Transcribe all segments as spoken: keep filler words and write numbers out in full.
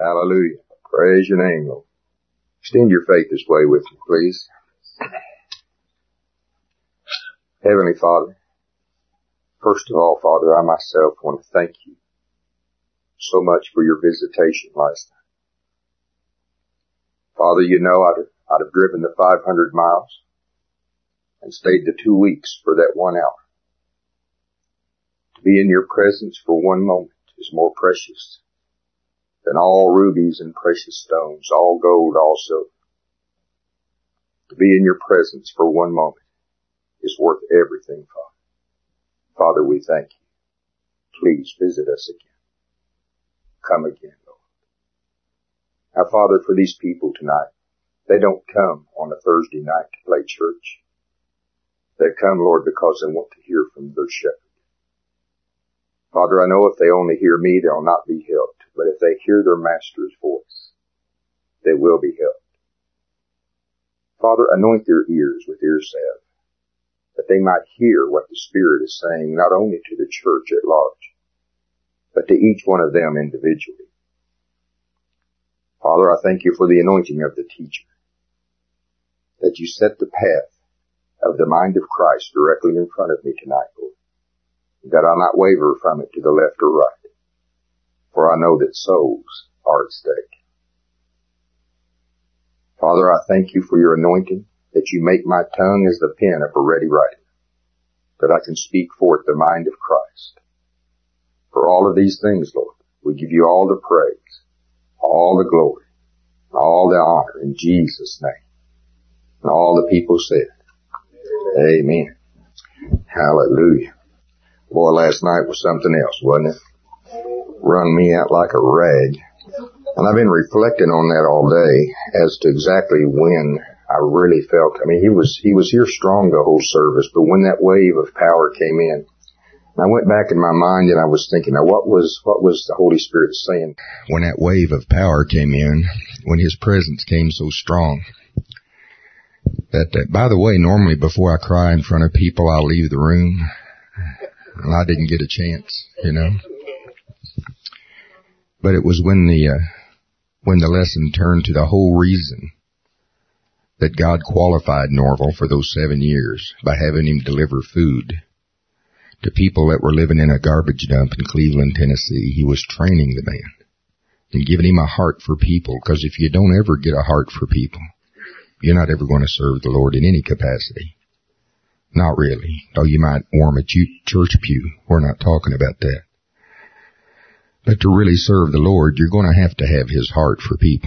Hallelujah. Praise your name, Lord. Extend your faith this way with me, please. Heavenly Father, first of all, Father, I myself want to thank you so much for your visitation last night. Father, you know I'd have, I'd have driven the five hundred miles and stayed the two weeks for that one hour. To be in your presence for one moment is more precious than all rubies and precious stones, all gold, all silver. To be in your presence for one moment is worth everything, Father. Father, we thank you. Please visit us again. Come again, Lord. Now, Father, for these people tonight, they don't come on a Thursday night to play church. They come, Lord, because they want to hear from their shepherd. Father, I know if they only hear me, they'll not be helped. But if they hear their master's voice, they will be helped. Father, anoint their ears with ear salve, that they might hear what the Spirit is saying, not only to the church at large, but to each one of them individually. Father, I thank you for the anointing of the teacher, that you set the path of the mind of Christ directly in front of me tonight, Lord, that I'll not waver from it to the left or right, for I know that souls are at stake. Father, I thank you for your anointing, that you make my tongue as the pen of a ready writer, that I can speak forth the mind of Christ. For all of these things, Lord, we give you all the praise, all the glory, all the honor in Jesus' name. And all the people said, Amen. Hallelujah. Boy, last night was something else, wasn't it? Run me out like a rag. And I've been reflecting on that all day as to exactly when I really felt, I mean, he was, he was here strong the whole service, but when that wave of power came in, I went back in my mind and I was thinking, now what was, what was the Holy Spirit saying? When that wave of power came in, when His presence came so strong, that, that by the way, normally before I cry in front of people, I'll leave the room. And I didn't get a chance, you know. But it was when the, uh, when the lesson turned to the whole reason that God qualified Norval for those seven years by having him deliver food to people that were living in a garbage dump in Cleveland, Tennessee. He was training the man and giving him a heart for people, because if you don't ever get a heart for people, you're not ever going to serve the Lord in any capacity. Not really. Though you might warm a church pew. We're not talking about that. But to really serve the Lord, you're going to have to have His heart for people.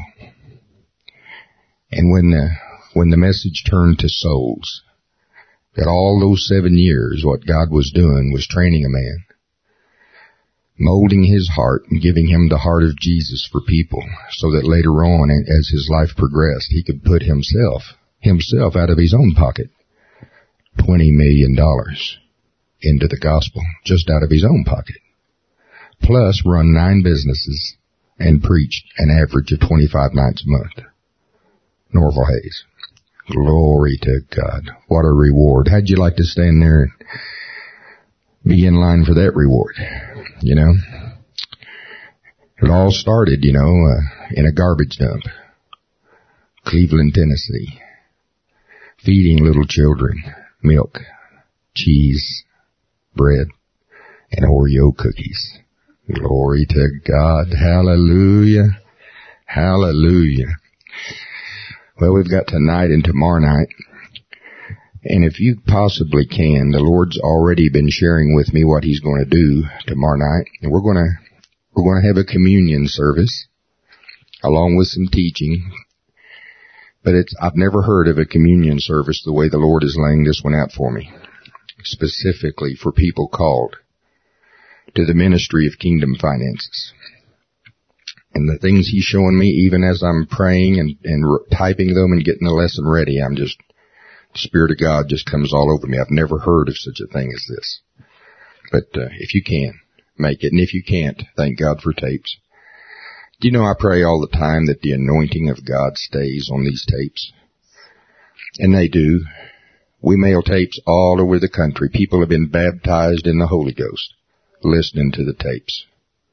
And when the, when the message turned to souls, that all those seven years, what God was doing was training a man, molding his heart and giving him the heart of Jesus for people, so that later on, as his life progressed, he could put himself, himself out of his own pocket, twenty million dollars into the gospel, just out of his own pocket. Plus run nine businesses and preached an average of twenty-five nights a month. Norval Hayes. Glory to God. What a reward. How'd you like to stand there and be in line for that reward? You know? It all started, you know, uh, in a garbage dump. Cleveland, Tennessee. Feeding little children milk, cheese, bread, and Oreo cookies. Glory to God. Hallelujah. Hallelujah. Well, we've got tonight and tomorrow night. And if you possibly can, the Lord's already been sharing with me what He's going to do tomorrow night. And we're going to, we're going to have a communion service along with some teaching. But it's, I've never heard of a communion service the way the Lord is laying this one out for me. Specifically for people called to the ministry of kingdom finances. And the things He's showing me, even as I'm praying and, and typing them and getting the lesson ready, I'm just, the Spirit of God just comes all over me. I've never heard of such a thing as this. But uh, if you can, make it. And if you can't, thank God for tapes. Do you know I pray all the time that the anointing of God stays on these tapes? And they do. We mail tapes all over the country. People have been baptized in the Holy Ghost listening to the tapes.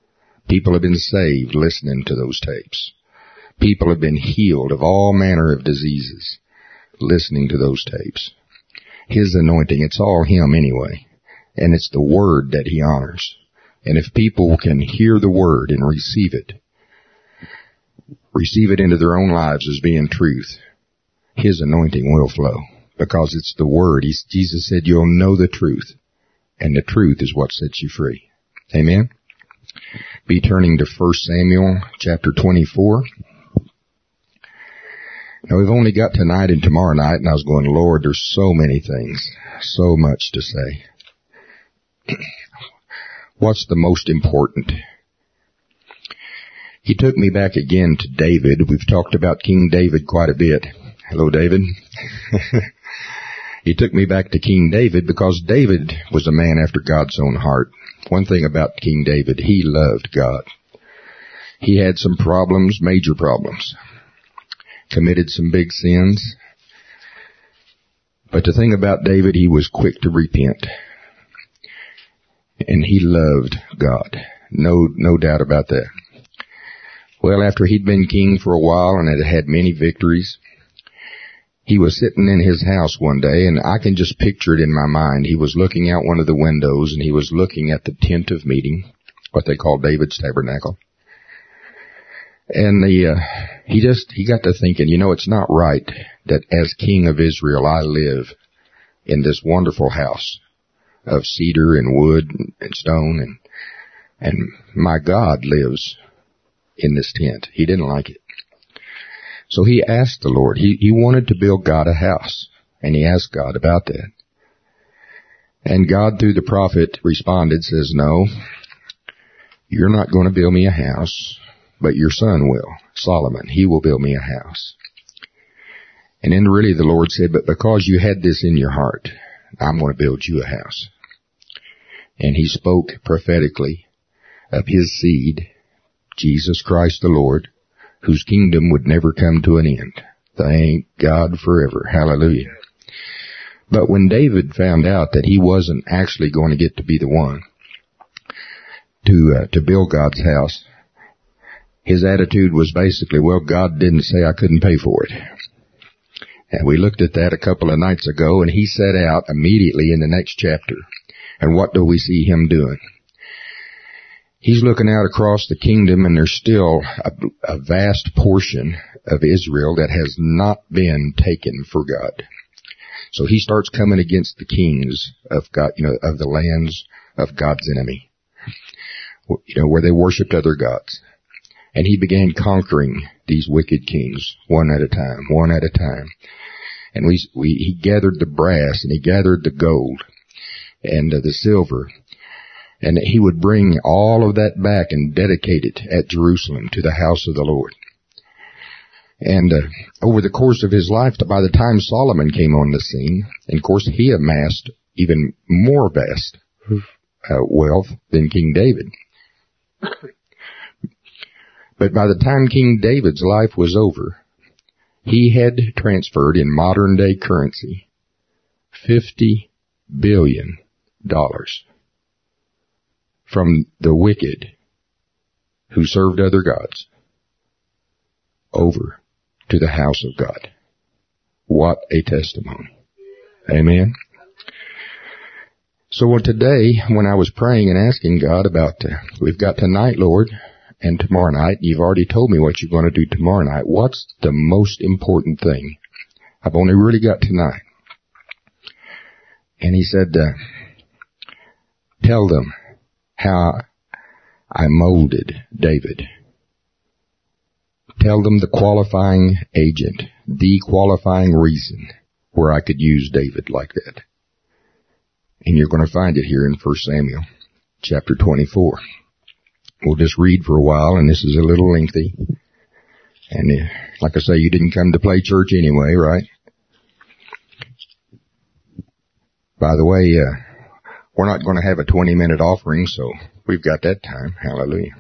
People have been saved listening to those tapes. People have been healed of all manner of diseases listening to those tapes. His anointing, it's all Him anyway. And it's the Word that He honors. And if people can hear the Word and receive it, receive it into their own lives as being truth, His anointing will flow. Because it's the Word. He's, Jesus said, you'll know the truth. And the truth is what sets you free. Amen? Be turning to First Samuel chapter twenty-four. Now we've only got tonight and tomorrow night, and I was going, Lord, there's so many things, so much to say. What's the most important? He took me back again to David. We've talked about King David quite a bit. Hello, David. He took me back to King David because David was a man after God's own heart. One thing about King David, he loved God. He had some problems, major problems. Committed some big sins. But the thing about David, he was quick to repent. And he loved God. No, no doubt about that. Well, after he'd been king for a while and had had many victories, he was sitting in his house one day, and I can just picture it in my mind. He was looking out one of the windows, and he was looking at the tent of meeting, what they call David's tabernacle. And the, uh, he just, he got to thinking, you know, it's not right that as king of Israel I live in this wonderful house of cedar and wood and stone, and, and my God lives in this tent. He didn't like it. So he asked the Lord, he, he wanted to build God a house, and he asked God about that. And God, through the prophet, responded, says, no, you're not going to build me a house, but your son will, Solomon. He will build me a house. And then really the Lord said, but because you had this in your heart, I'm going to build you a house. And he spoke prophetically of his seed, Jesus Christ the Lord, whose kingdom would never come to an end. Thank God forever. Hallelujah. But when David found out that he wasn't actually going to get to be the one to uh, to build God's house, his attitude was basically, well, God didn't say I couldn't pay for it. And we looked at that a couple of nights ago, and he set out immediately in the next chapter. And what do we see him doing? He's looking out across the kingdom, and there's still a, a vast portion of Israel that has not been taken for God. So he starts coming against the kings of God, you know, of the lands of God's enemy, you know, where they worshipped other gods. And he began conquering these wicked kings one at a time, one at a time. And we, we he gathered the brass, and he gathered the gold and uh, the silver. And he would bring all of that back and dedicate it at Jerusalem to the house of the Lord. And uh, over the course of his life, by the time Solomon came on the scene, and of course he amassed even more vast uh, wealth than King David. But by the time King David's life was over, he had transferred in modern day currency fifty billion dollars. From the wicked who served other gods over to the house of God. What a testimony. Amen. So today, when I was praying and asking God about, uh, we've got tonight, Lord, and tomorrow night, you've already told me what you're going to do tomorrow night. What's the most important thing? I've only really got tonight. And he said, uh, tell them how I molded David. Tell them the qualifying agent, the qualifying reason where I could use David like that. And you're going to find it here in First Samuel chapter twenty-four. We'll just read for a while, and this is a little lengthy. And uh, like I say, you didn't come to play church anyway, right? By the way, uh, we're not going to have a twenty-minute offering, so we've got that time. Hallelujah.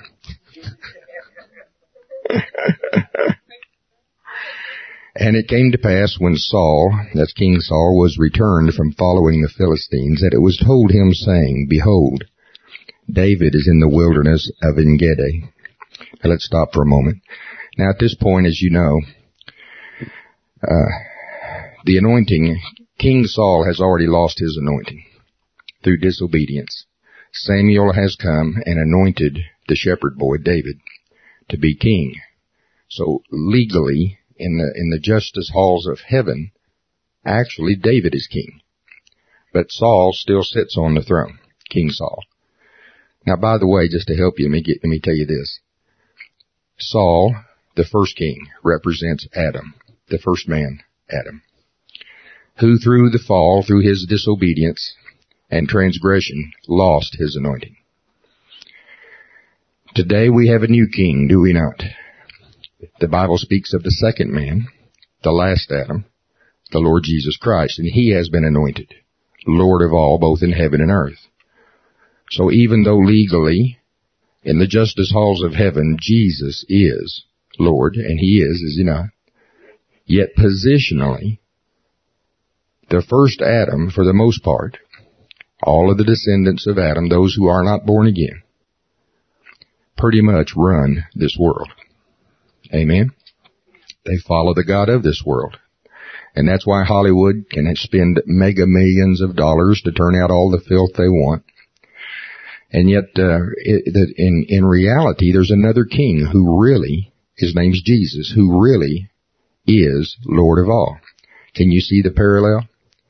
And it came to pass when Saul, that's King Saul, was returned from following the Philistines, that it was told him, saying, behold, David is in the wilderness of En-gedi. Now let's stop for a moment. Now at this point, as you know, uh, the anointing, King Saul has already lost his anointing through disobedience. Samuel has come and anointed the shepherd boy David to be king. So legally, in the, in the justice halls of heaven, actually David is king. But Saul still sits on the throne, King Saul. Now by the way, just to help you, let me get, let me tell you this. Saul, the first king, represents Adam, the first man, Adam, who through the fall, through his disobedience and transgression, lost his anointing. Today we have a new king, do we not? The Bible speaks of the second man, the last Adam, the Lord Jesus Christ, and he has been anointed Lord of all, both in heaven and earth. So even though legally, in the justice halls of heaven, Jesus is Lord, and he is, is he not? Yet positionally, the first Adam, for the most part, all of the descendants of Adam, those who are not born again, pretty much run this world. Amen? They follow the god of this world. And that's why Hollywood can spend mega millions of dollars to turn out all the filth they want. And yet, uh, it, in, in reality, there's another king who really, his name's Jesus, who really is Lord of all. Can you see the parallel?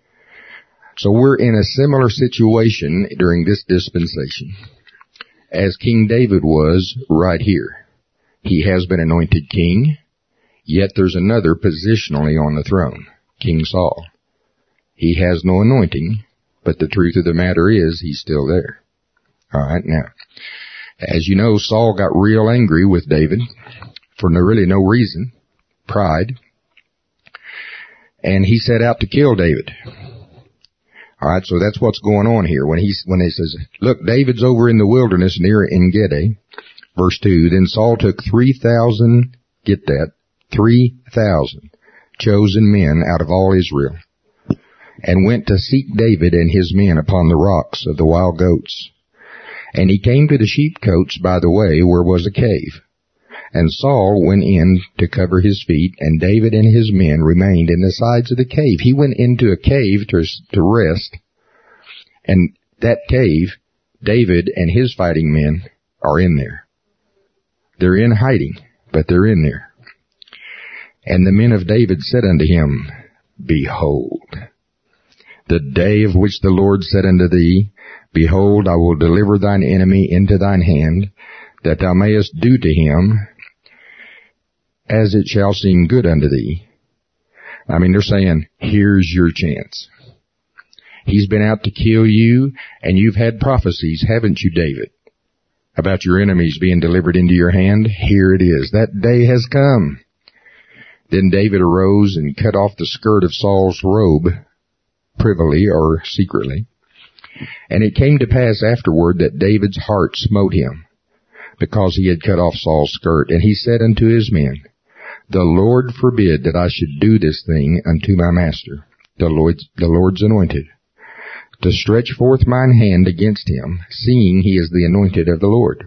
So we're in a similar situation during this dispensation as King David was right here. He has been anointed king, yet there's another positionally on the throne, King Saul. He has no anointing, but the truth of the matter is he's still there. All right, now, as you know, Saul got real angry with David for no, really no reason, pride, and he set out to kill David. All right, so that's what's going on here. When he when he says, "Look, David's over in the wilderness near En-gedi," verse two. Then Saul took three thousand. Get that, three thousand chosen men out of all Israel, and went to seek David and his men upon the rocks of the wild goats. And he came to the sheepcotes by the way, where was a cave. And Saul went in to cover his feet, and David and his men remained in the sides of the cave. He went into a cave to, to rest, and that cave, David and his fighting men are in there. They're in hiding, but they're in there. And the men of David said unto him, Behold, the day of which the Lord said unto thee, Behold, I will deliver thine enemy into thine hand, that thou mayest do to him as it shall seem good unto thee. I mean, they're saying, here's your chance. He's been out to kill you, and you've had prophecies, haven't you, David, about your enemies being delivered into your hand? Here it is. That day has come. Then David arose and cut off the skirt of Saul's robe, privily or secretly. And it came to pass afterward that David's heart smote him, because he had cut off Saul's skirt. And he said unto his men, The Lord forbid that I should do this thing unto my master, the Lord's, the Lord's anointed, to stretch forth mine hand against him, seeing he is the anointed of the Lord.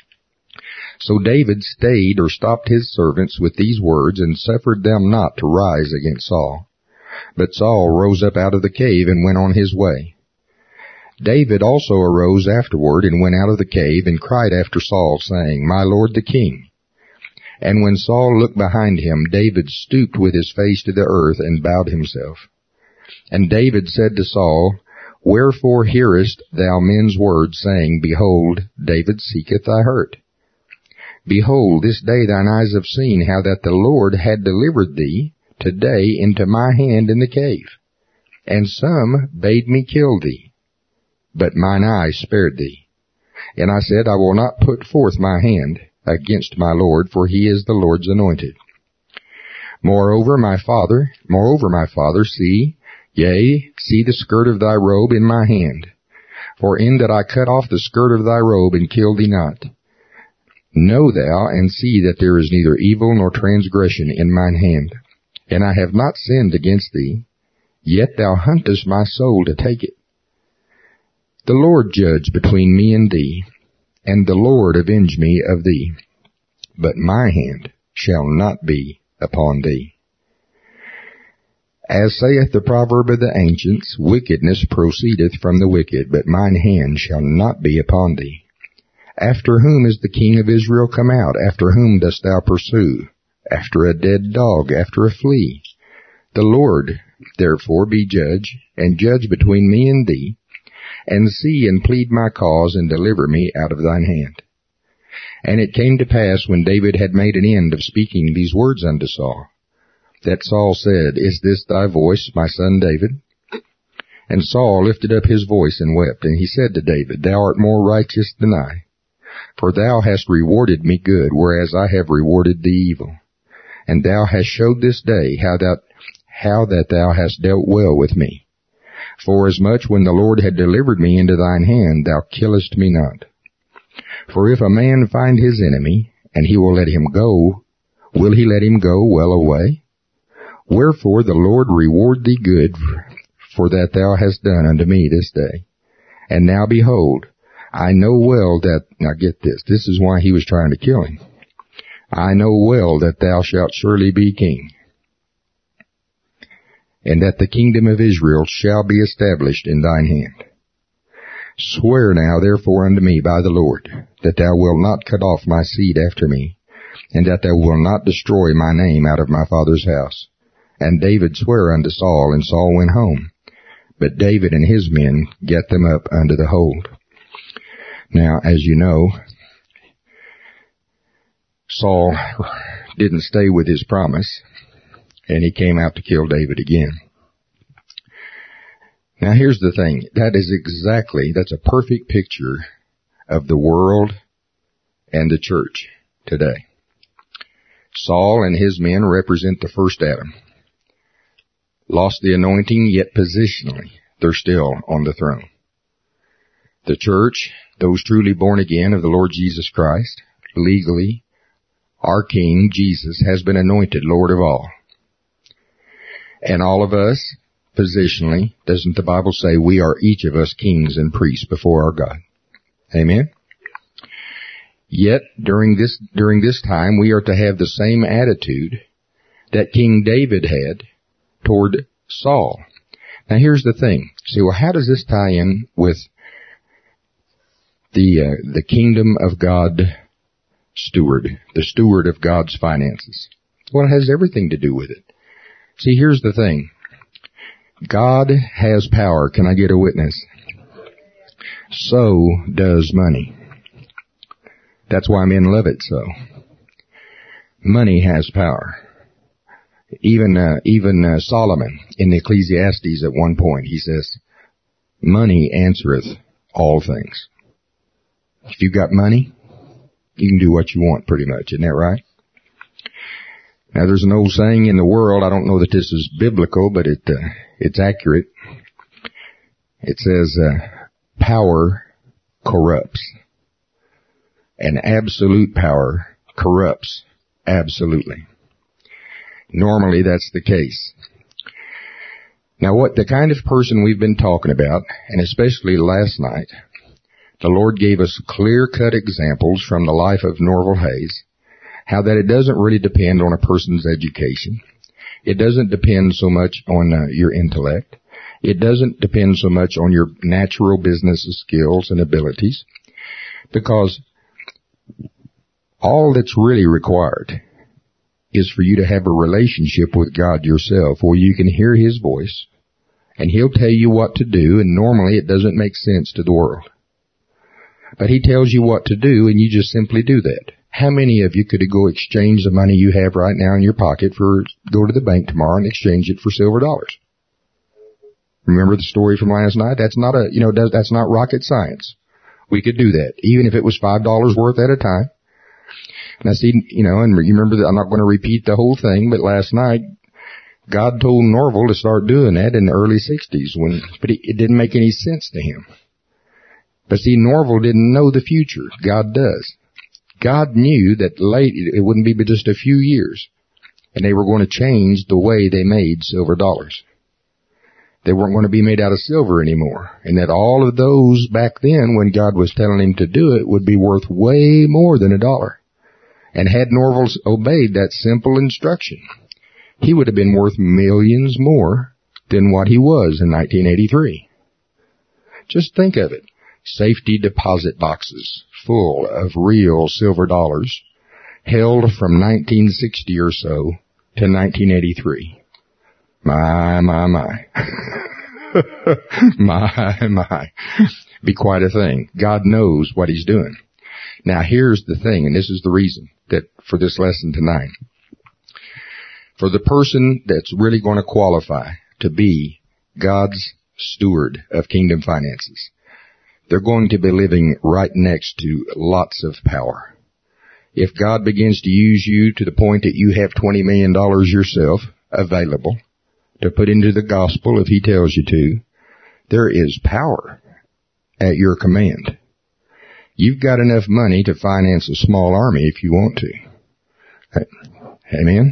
So David stayed or stopped his servants with these words, and suffered them not to rise against Saul. But Saul rose up out of the cave and went on his way. David also arose afterward and went out of the cave and cried after Saul, saying, My lord the king. And when Saul looked behind him, David stooped with his face to the earth and bowed himself. And David said to Saul, Wherefore hearest thou men's words, saying, Behold, David seeketh thy hurt? Behold, this day thine eyes have seen how that the Lord had delivered thee today into my hand in the cave. And some bade me kill thee, but mine eye spared thee. And I said, I will not put forth my hand against my Lord, for he is the Lord's anointed. Moreover, my father, moreover, my father, see, yea, see the skirt of thy robe in my hand. For in that I cut off the skirt of thy robe and killed thee not. Know thou and see that there is neither evil nor transgression in mine hand. And I have not sinned against thee, yet thou huntest my soul to take it. The Lord judge between me and thee, and the Lord avenge me of thee. But my hand shall not be upon thee. As saith the proverb of the ancients, wickedness proceedeth from the wicked, but mine hand shall not be upon thee. After whom is the king of Israel come out? After whom dost thou pursue? After a dead dog, after a flea. The Lord, therefore, be judge, and judge between me and thee, and see and plead my cause, and deliver me out of thine hand. And it came to pass, when David had made an end of speaking these words unto Saul, that Saul said, Is this thy voice, my son David? And Saul lifted up his voice and wept, and he said to David, Thou art more righteous than I, for thou hast rewarded me good, whereas I have rewarded thee evil. And thou hast showed this day how that, how that thou hast dealt well with me. Forasmuch when the Lord had delivered me into thine hand, thou killest me not. For if a man find his enemy, and he will let him go, will he let him go well away? Wherefore the Lord reward thee good for that thou hast done unto me this day. And now behold, I know well that, now get this, this is why he was trying to kill him. I know well that thou shalt surely be king, and that the kingdom of Israel shall be established in thine hand. Swear now therefore unto me by the Lord, that thou wilt not cut off my seed after me, and that thou wilt not destroy my name out of my father's house. And David sware unto Saul, and Saul went home. But David and his men get them up unto the hold. Now, as you know, Saul didn't stay with his promise, and he came out to kill David again. Now here's the thing. That is exactly, that's a perfect picture of the world and the church today. Saul and his men represent the first Adam. Lost the anointing, yet positionally, they're still on the throne. The church, those truly born again of the Lord Jesus Christ, legally, our King, Jesus, has been anointed Lord of all. And all of us, positionally, doesn't the Bible say we are each of us kings and priests before our God? Amen? Yet, during this, during this time, we are to have the same attitude that King David had toward Saul. Now here's the thing. See, well, how does this tie in with the, uh, the kingdom of God steward, the steward of God's finances? Well, it has everything to do with it. See, here's the thing. God has power. Can I get a witness? So does money. That's why men love it so. Money has power. Even, uh, even, uh, Solomon in the Ecclesiastes at one point, he says, money answereth all things. If you've got money, you can do what you want pretty much. Isn't that right? Now there's an old saying in the world, I don't know that this is biblical, but it, uh, it's accurate. It says, uh, power corrupts. And absolute power corrupts absolutely. Normally that's the case. Now what the kind of person we've been talking about, and especially last night, the Lord gave us clear-cut examples from the life of Norval Hayes, how that it doesn't really depend on a person's education. It doesn't depend so much on uh, your intellect. It doesn't depend so much on your natural business skills and abilities, because all that's really required is for you to have a relationship with God yourself where you can hear His voice and He'll tell you what to do, and normally it doesn't make sense to the world. But He tells you what to do and you just simply do that. How many of you could go exchange the money you have right now in your pocket for, go to the bank tomorrow and exchange it for silver dollars? Remember the story from last night? That's not a, you know, that's not rocket science. We could do that, even if it was five dollars worth at a time. Now see, you know, and you remember that I'm not going to repeat the whole thing, but last night, God told Norval to start doing that in the early sixties when, but it, it didn't make any sense to him. But see, Norval didn't know the future. God does. God knew that late, it wouldn't be but just a few years, and they were going to change the way they made silver dollars. They weren't going to be made out of silver anymore. And that all of those back then, when God was telling him to do it, would be worth way more than a dollar. And had Norval obeyed that simple instruction, he would have been worth millions more than what he was in nineteen eighty-three. Just think of it. Safety deposit boxes full of real silver dollars held from nineteen sixty or so to nineteen eighty-three. My, my, my. my, my. Be quite a thing. God knows what he's doing. Now here's the thing, and this is the reason that for this lesson tonight. For the person that's really going to qualify to be God's steward of kingdom finances, they're going to be living right next to lots of power. If God begins to use you to the point that you have twenty million dollars yourself available to put into the gospel if he tells you to, there is power at your command. You've got enough money to finance a small army if you want to. Amen?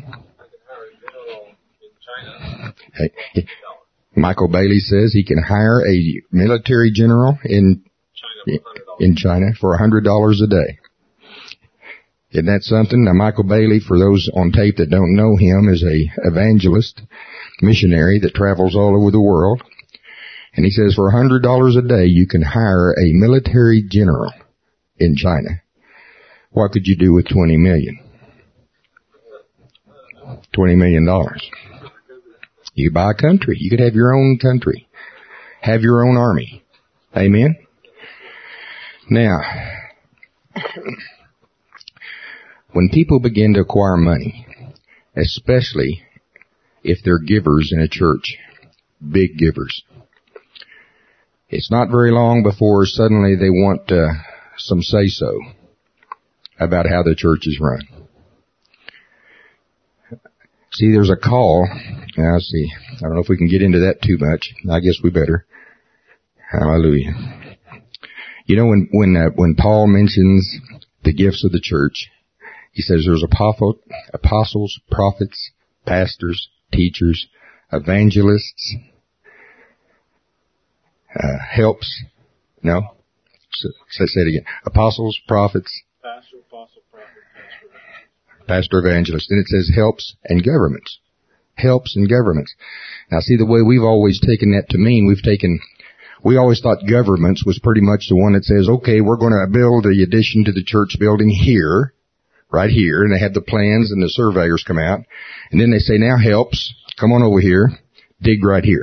Hey, Michael Bailey says he can hire a military general in in China for one hundred dollars a day. Isn't that something? Now, Michael Bailey, for those on tape that don't know him, is a evangelist missionary that travels all over the world. And he says for one hundred dollars a day, you can hire a military general in China. What could you do with twenty million? twenty million dollars. You buy a country. You could have your own country. Have your own army. Amen? Now, when people begin to acquire money, especially if they're givers in a church, big givers, it's not very long before suddenly they want uh, some say-so about how the church is run. See, there's a call. Now, see, I don't know if we can get into that too much. I guess we better. Hallelujah. You know, when when uh, when Paul mentions the gifts of the church, he says there's apostle, apostles, prophets, pastors, teachers, evangelists, uh, helps. No? So, so say it again. Apostles, prophets, pastor, apostle, prophet, pastor, pastor, evangelist. Then it says helps and governments. Helps and governments. Now see, the way we've always taken that to mean, we've taken, we always thought governments was pretty much the one that says, okay, we're going to build the addition to the church building here, right here, and they have the plans and the surveyors come out, and then they say, now helps, come on over here, dig right here.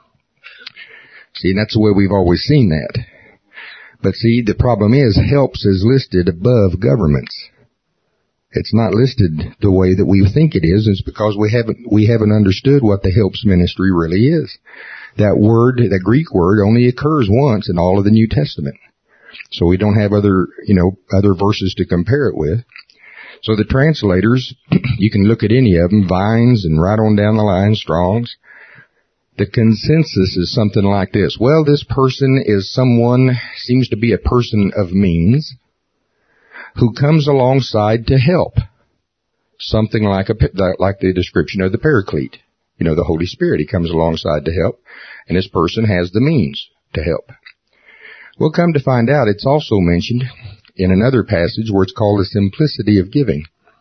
See, and that's the way we've always seen that. But see, the problem is, helps is listed above governments. It's not listed the way that we think it is. It's because we haven't, we haven't understood what the helps ministry really is. That word, that Greek word, only occurs once in all of the New Testament. So we don't have other, you know, other verses to compare it with. So the translators, you can look at any of them, Vines and right on down the line, Strong's. The consensus is something like this. Well, this person is someone, seems to be a person of means, who comes alongside to help. Something like a, like the description of the Paraclete. You know, the Holy Spirit, he comes alongside to help, and this person has the means to help. We'll come to find out it's also mentioned in another passage where it's called the simplicity of giving.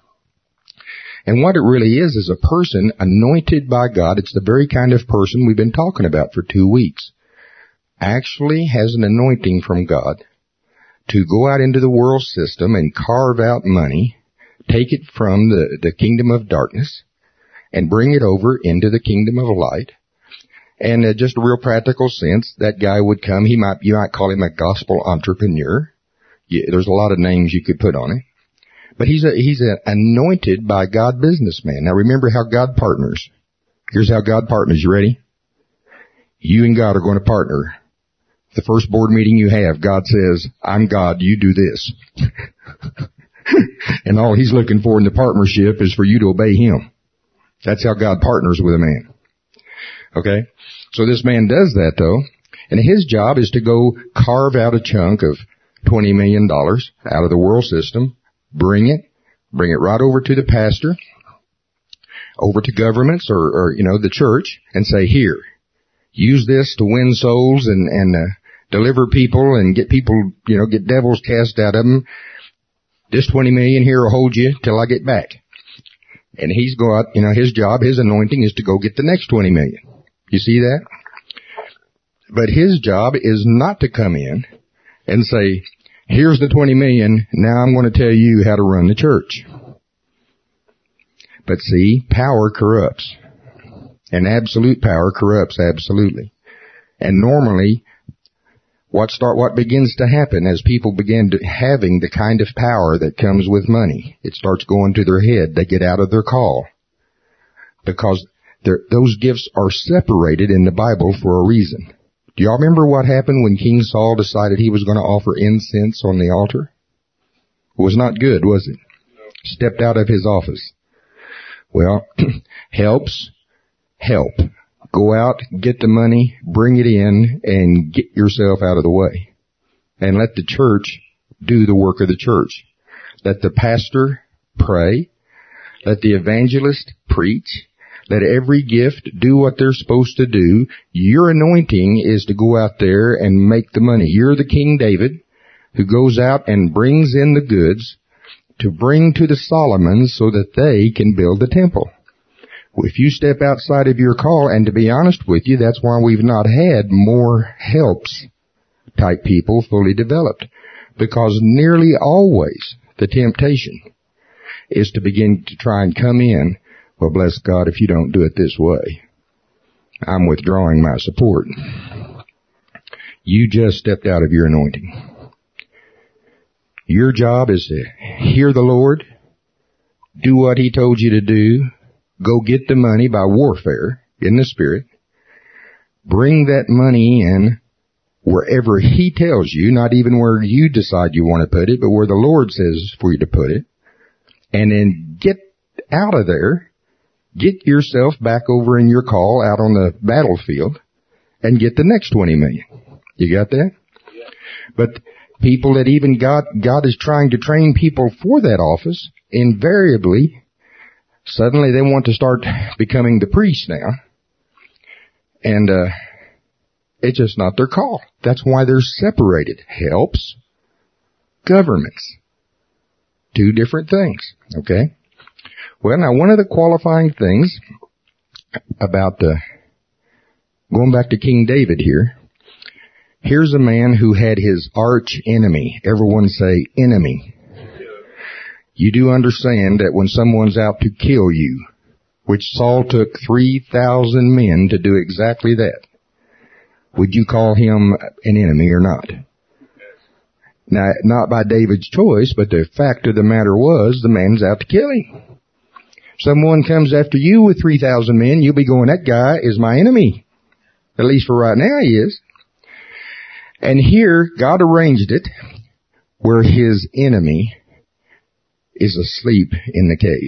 And what it really is is a person anointed by God. It's the very kind of person we've been talking about for two weeks. Actually has an anointing from God to go out into the world system and carve out money, take it from the, the kingdom of darkness, and bring it over into the kingdom of light. And uh, just a real practical sense, that guy would come, he might, you might call him a gospel entrepreneur. Yeah, there's a lot of names you could put on it. But he's a, he's an anointed by God businessman. Now remember how God partners. Here's how God partners. You ready? You and God are going to partner. The first board meeting you have, God says, I'm God, you do this. And all he's looking for in the partnership is for you to obey him. That's how God partners with a man. Okay? So this man does that though, and his job is to go carve out a chunk of twenty million dollars out of the world system, bring it, bring it right over to the pastor, over to governments or, or, you know, the church, and say, here, use this to win souls and, and, uh, deliver people and get people, you know, get devils cast out of them. This twenty million here will hold you till I get back. And he's go out, you know, his job, his anointing is to go get the next twenty million. You see that? But his job is not to come in and say, here's the twenty million, now I'm going to tell you how to run the church. But see, power corrupts. And absolute power corrupts absolutely. And normally, what start, what begins to happen as people begin to having the kind of power that comes with money, it starts going to their head. They get out of their call. Because those gifts are separated in the Bible for a reason. Do y'all remember what happened when King Saul decided he was going to offer incense on the altar? It was not good, was it? Stepped out of his office. Well, helps, help. Go out, get the money, bring it in, and get yourself out of the way. And let the church do the work of the church. Let the pastor pray. Let the evangelist preach. Let every gift do what they're supposed to do. Your anointing is to go out there and make the money. You're the King David who goes out and brings in the goods to bring to the Solomons so that they can build the temple. If you step outside of your call, and to be honest with you, that's why we've not had more helps type people fully developed. Because nearly always the temptation is to begin to try and come in, well, bless God, if you don't do it this way, I'm withdrawing my support. You just stepped out of your anointing. Your job is to hear the Lord, do what He told you to do, go get the money by warfare in the Spirit, bring that money in wherever He tells you, not even where you decide you want to put it, but where the Lord says for you to put it, and then get out of there, get yourself back over in your call out on the battlefield, and get the next twenty million. You got that? Yeah. But people that even God, God is trying to train people for that office, invariably, suddenly they want to start becoming the priest now. And, uh, it's just not their call. That's why they're separated. Helps, governments. Two different things. Okay? Well, now one of the qualifying things about the, going back to King David here, here's a man who had his arch enemy. Everyone say enemy. You do understand that when someone's out to kill you, which Saul took three thousand men to do exactly that, would you call him an enemy or not? Now, not by David's choice, but the fact of the matter was the man's out to kill him. Someone comes after you with three thousand men, you'll be going, that guy is my enemy. At least for right now he is. And here, God arranged it where his enemy is asleep in the cave.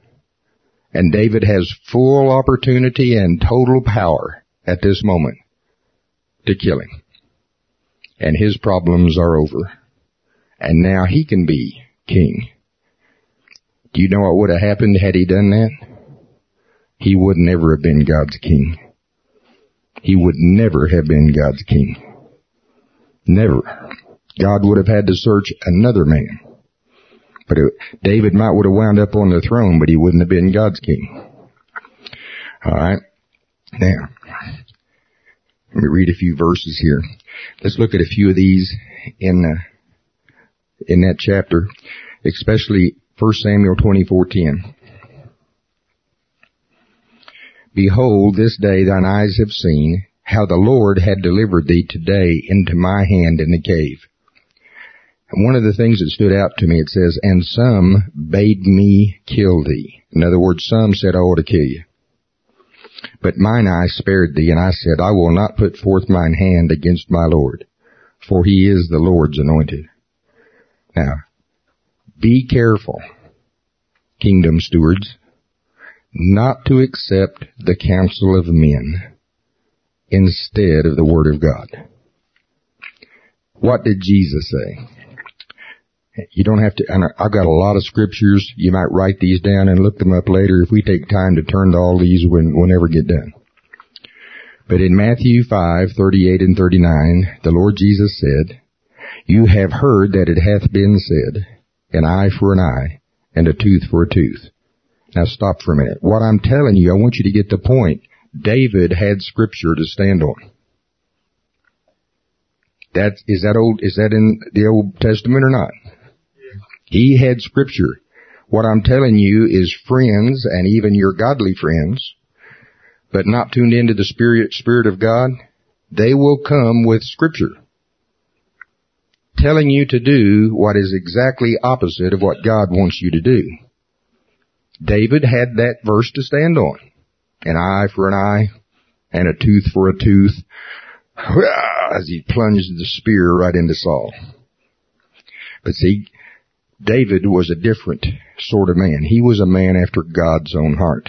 And David has full opportunity and total power at this moment to kill him. And his problems are over. And now he can be king. Do you know what would have happened had he done that? He would never have been God's king. He would never have been God's king. Never. God would have had to search another man. But it, David might would have wound up on the throne, but he wouldn't have been God's king. All right. Now, let me read a few verses here. Let's look at a few of these in uh, in that chapter, especially First Samuel twenty-four ten. Behold, this day thine eyes have seen how the Lord had delivered thee today into my hand in the cave. And one of the things that stood out to me, it says, and some bade me kill thee. In other words, some said, I ought to kill you. But mine eye spared thee, and I said, I will not put forth mine hand against my Lord, for he is the Lord's anointed. Now, be careful, kingdom stewards, not to accept the counsel of men instead of the Word of God. What did Jesus say? You don't have to, and I've got a lot of scriptures. You might write these down and look them up later if we take time to turn to all these when we'll never get done. But in Matthew five, thirty-eight and thirty-nine, the Lord Jesus said, "You have heard that it hath been said, an eye for an eye, and a tooth for a tooth." Now stop for a minute. What I'm telling you, I want you to get the point. David had Scripture to stand on. That, is that old, is that in the Old Testament or not? He had Scripture. What I'm telling you is friends, and even your godly friends, but not tuned into the Spirit, Spirit of God, they will come with Scripture, telling you to do what is exactly opposite of what God wants you to do. David had that verse to stand on. An eye for an eye, and a tooth for a tooth, as he plunged the spear right into Saul. But see, David was a different sort of man. He was a man after God's own heart.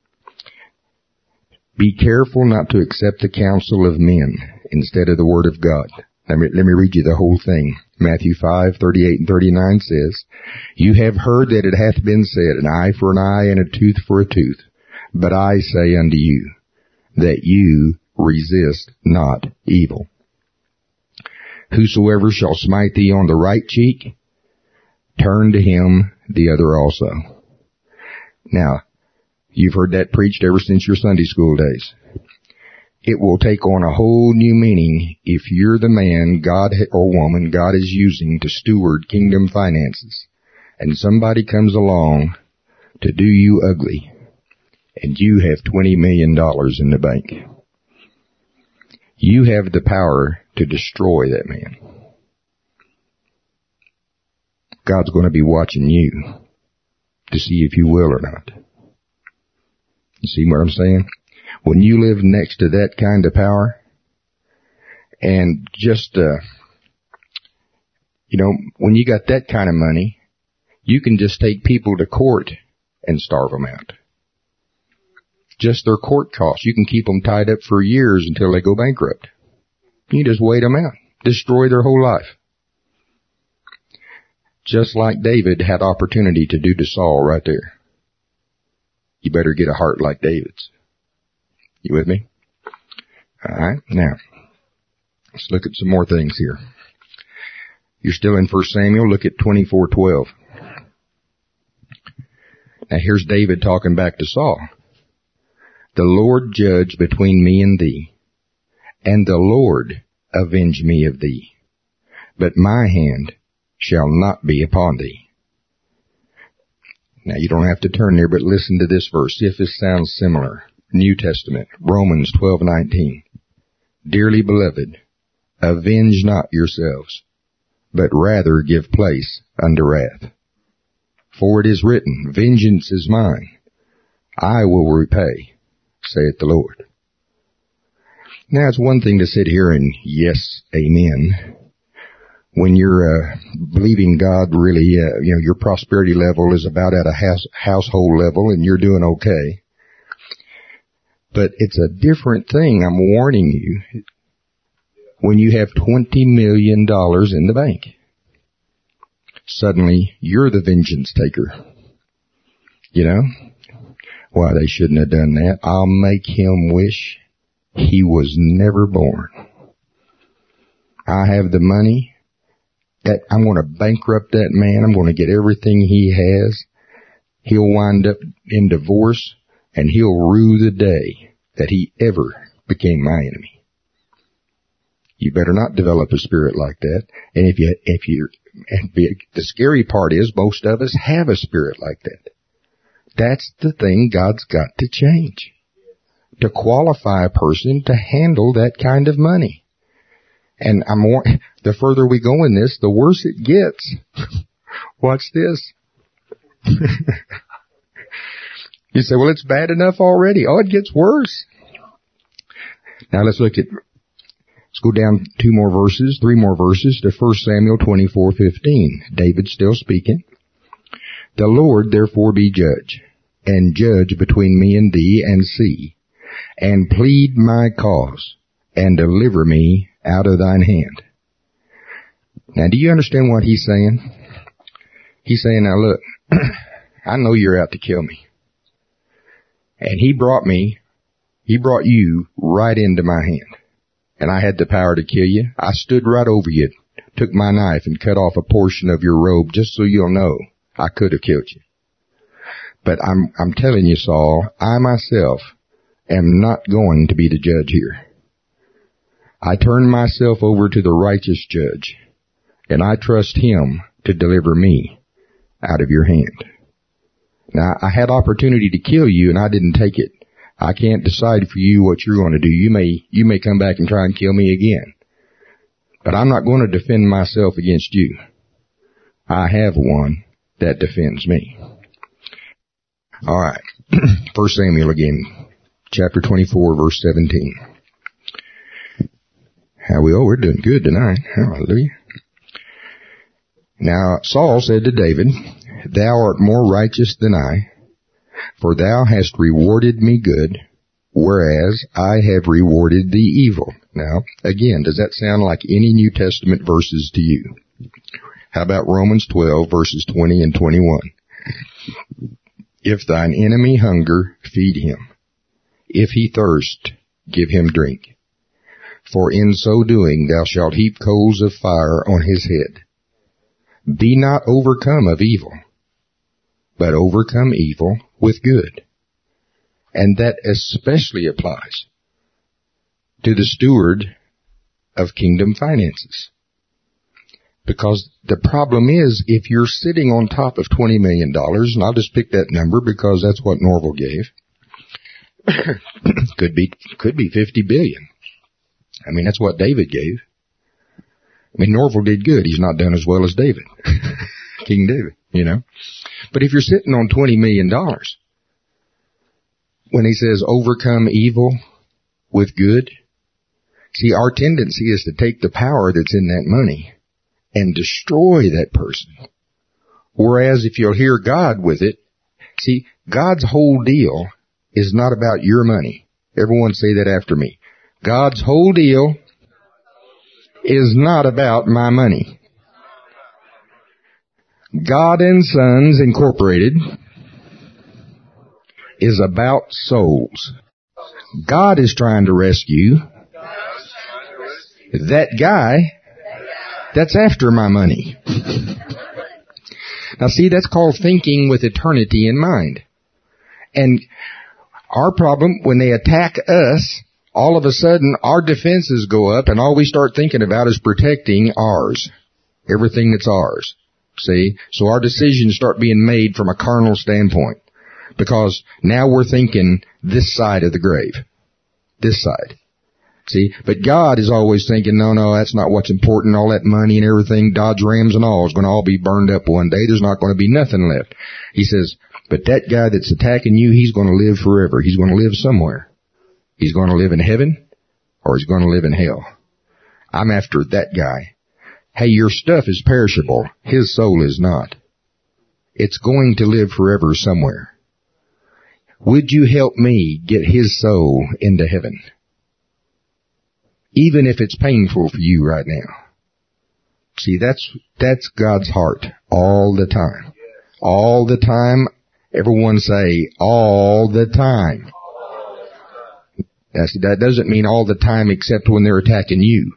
Be careful not to accept the counsel of men instead of the word of God. Let me, let me read you the whole thing. Matthew five, thirty-eight and thirty-nine says, "You have heard that it hath been said, an eye for an eye and a tooth for a tooth. But I say unto you, that you resist not evil. Whosoever shall smite thee on the right cheek, turn to him the other also." Now, you've heard that preached ever since your Sunday school days. It will take on a whole new meaning if you're the man God or woman God is using to steward kingdom finances, and somebody comes along to do you ugly, and you have twenty million dollars in the bank. You have the power to destroy that man. God's going to be watching you to see if you will or not. You see what I'm saying? When you live next to that kind of power, and just, uh, you know, when you got that kind of money, you can just take people to court and starve them out. Just their court costs. You can keep them tied up for years until they go bankrupt. You just wait them out. Destroy their whole life. Just like David had opportunity to do to Saul right there. You better get a heart like David's. You with me? Alright, now, let's look at some more things here. You're still in First Samuel, look at twenty-four twelve. Now here's David talking back to Saul. "The Lord judge between me and thee, and the Lord avenge me of thee, but my hand shall not be upon thee." Now you don't have to turn there, but listen to this verse, see if this sounds similar. New Testament, Romans twelve nineteen. "Dearly beloved, avenge not yourselves, but rather give place unto wrath. For it is written, Vengeance is mine, I will repay, saith the Lord." Now it's one thing to sit here and yes, amen, when you're uh, believing God really, uh, you know, your prosperity level is about at a house, household level and you're doing okay. But it's a different thing, I'm warning you, when you have twenty million dollars in the bank. Suddenly, you're the vengeance taker. You know? Why, they shouldn't have done that. I'll make him wish he was never born. I have the money. That I'm going to bankrupt that man. I'm going to get everything he has. He'll wind up in divorce, and he'll rue the day that he ever became my enemy. You better not develop a spirit like that. And if you, if you, and the scary part is most of us have a spirit like that. That's the thing God's got to change. To qualify a person to handle that kind of money. And I'm more, the further we go in this, the worse it gets. Watch this. You say, well, it's bad enough already. Oh, it gets worse. Now let's look at, let's go down two more verses, three more verses to First Samuel twenty-four fifteen. David still speaking. "The Lord therefore be judge, and judge between me and thee, and see, and plead my cause, and deliver me out of thine hand." Now, do you understand what he's saying? He's saying, now look, I know you're out to kill me. And he brought me He brought you right into my hand. And I had the power to kill you. I stood right over you, took my knife and cut off a portion of your robe just so you'll know I could have killed you. But I'm, I'm telling you, Saul, I myself am not going to be the judge here. I turn myself over to the righteous judge, and I trust him to deliver me out of your hand. Now, I had opportunity to kill you, and I didn't take it. I can't decide for you what you're going to do. You may, you may come back and try and kill me again. But I'm not going to defend myself against you. I have one that defends me. All right. First Samuel again, chapter twenty-four, verse seventeen. How we, oh, we're doing good tonight. Hallelujah. Now, Saul said to David, Thou art more righteous than I, for thou hast rewarded me good, whereas I have rewarded thee evil. Now, again, does that sound like any New Testament verses to you? How about Romans twelve, verses twenty and twenty-one? If thine enemy hunger, feed him. If he thirst, give him drink. For in so doing thou shalt heap coals of fire on his head. Be not overcome of evil, but overcome evil with good. And that especially applies to the steward of kingdom finances. Because the problem is, if you're sitting on top of twenty million dollars, and I'll just pick that number because that's what Norval gave, could be, could be fifty billion. I mean, that's what David gave. I mean, Norval did good. He's not done as well as David. King David, you know. But if you're sitting on twenty million dollars, when he says overcome evil with good, see, our tendency is to take the power that's in that money and destroy that person. Whereas if you'll hear God with it, see, God's whole deal is not about your money. Everyone say that after me. God's whole deal is not about my money. God and Sons Incorporated is about souls. God is trying to rescue that guy that's after my money. Now see, that's called thinking with eternity in mind. And our problem, when they attack us, all of a sudden our defenses go up and all we start thinking about is protecting ours. Everything that's ours. See? So our decisions start being made from a carnal standpoint. Because now we're thinking this side of the grave. This side. See? But God is always thinking, no, no, that's not what's important. All that money and everything, Dodge Rams and all, is going to all be burned up one day. There's not going to be nothing left. He says, but that guy that's attacking you, he's going to live forever. He's going to live somewhere. He's going to live in heaven or he's going to live in hell. I'm after that guy. Hey, your stuff is perishable. His soul is not. It's going to live forever somewhere. Would you help me get his soul into heaven? Even if it's painful for you right now. See, that's, that's God's heart all the time. All the time. Everyone say, all the time. Now, see, that doesn't mean all the time except when they're attacking you.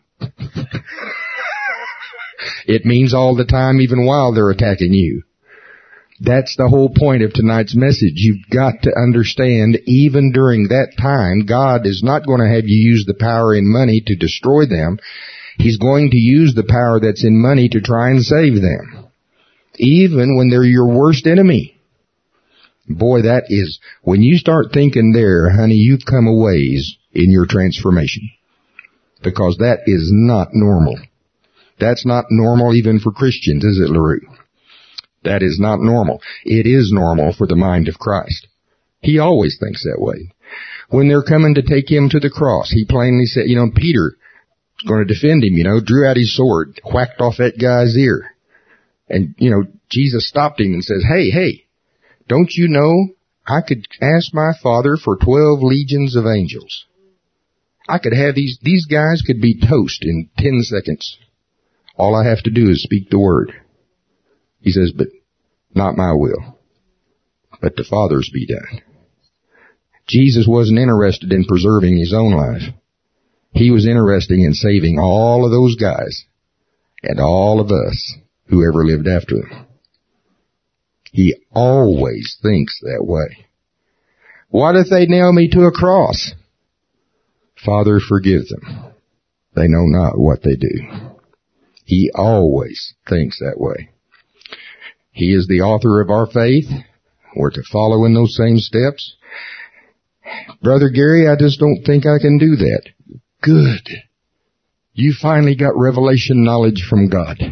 It means all the time even while they're attacking you. That's the whole point of tonight's message. You've got to understand, even during that time, God is not going to have you use the power in money to destroy them. He's going to use the power that's in money to try and save them. Even when they're your worst enemy. Boy, that is, when you start thinking there, honey, you've come a ways in your transformation. Because that is not normal. That's not normal even for Christians, is it, LaRue? That is not normal. It is normal for the mind of Christ. He always thinks that way. When they're coming to take him to the cross, he plainly said, you know, Peter was going to defend him, you know, drew out his sword, whacked off that guy's ear. And, you know, Jesus stopped him and says, hey, hey, don't you know I could ask my Father for twelve legions of angels? I could have these, these guys could be toast in ten seconds. All I have to do is speak the word. He says, but not my will, but the Father's be done. Jesus wasn't interested in preserving his own life. He was interested in saving all of those guys and all of us who ever lived after him. He always thinks that way. What if they nail me to a cross? Father, forgive them. They know not what they do. He always thinks that way. He is the author of our faith. We're to follow in those same steps. Brother Gary, I just don't think I can do that. Good. You finally got revelation knowledge from God.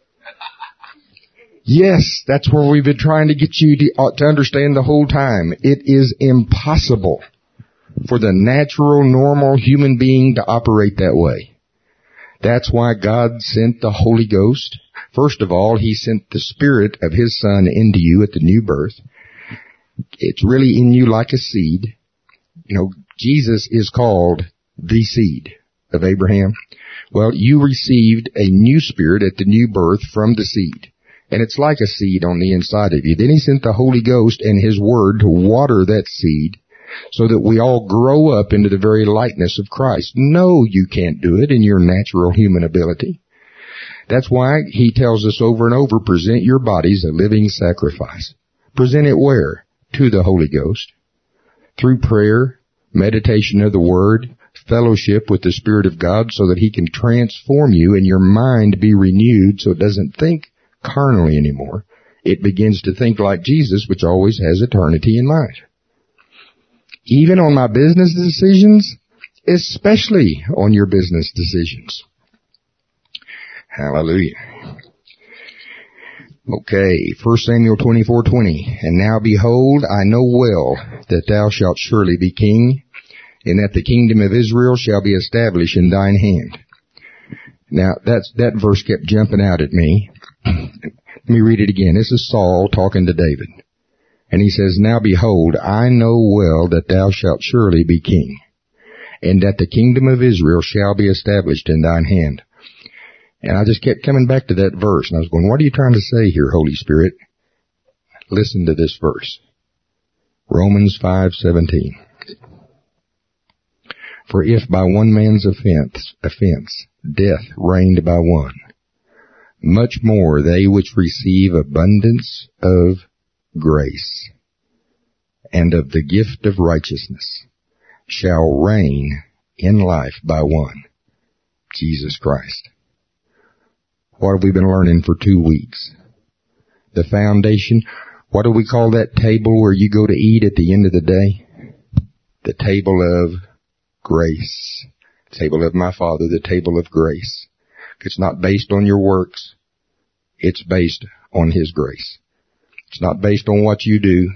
Yes, that's where we've been trying to get you to, to understand the whole time. It is impossible for the natural, normal human being to operate that way. That's why God sent the Holy Ghost. First of all, He sent the Spirit of His Son into you at the new birth. It's really in you like a seed. You know, Jesus is called the seed of Abraham. Well, you received a new spirit at the new birth from the seed. And it's like a seed on the inside of you. Then He sent the Holy Ghost and His Word to water that seed so that we all grow up into the very likeness of Christ. No, you can't do it in your natural human ability. That's why He tells us over and over, present your bodies a living sacrifice. Present it where? To the Holy Ghost. Through prayer, meditation of the Word, fellowship with the Spirit of God so that He can transform you and your mind be renewed so it doesn't think carnally anymore. It begins to think like Jesus, which always has eternity in mind. Even on my business decisions, especially on your business decisions. Hallelujah. Okay, First Samuel twenty-four twenty. And now behold, I know well that thou shalt surely be king, and that the kingdom of Israel shall be established in thine hand. Now, that's, that verse kept jumping out at me. Let me read it again. This is Saul talking to David. And he says, now behold, I know well that thou shalt surely be king, and that the kingdom of Israel shall be established in thine hand. And I just kept coming back to that verse, and I was going, what are you trying to say here, Holy Spirit? Listen to this verse. Romans five seventeen. For if by one man's offense, offense, death reigned by one, much more they which receive abundance of grace and of the gift of righteousness shall reign in life by one, Jesus Christ. What have we been learning for two weeks? The foundation. What do we call that table where you go to eat at the end of the day? The table of grace. The table of my Father, the table of grace. It's not based on your works. It's based on His grace. It's not based on what you do.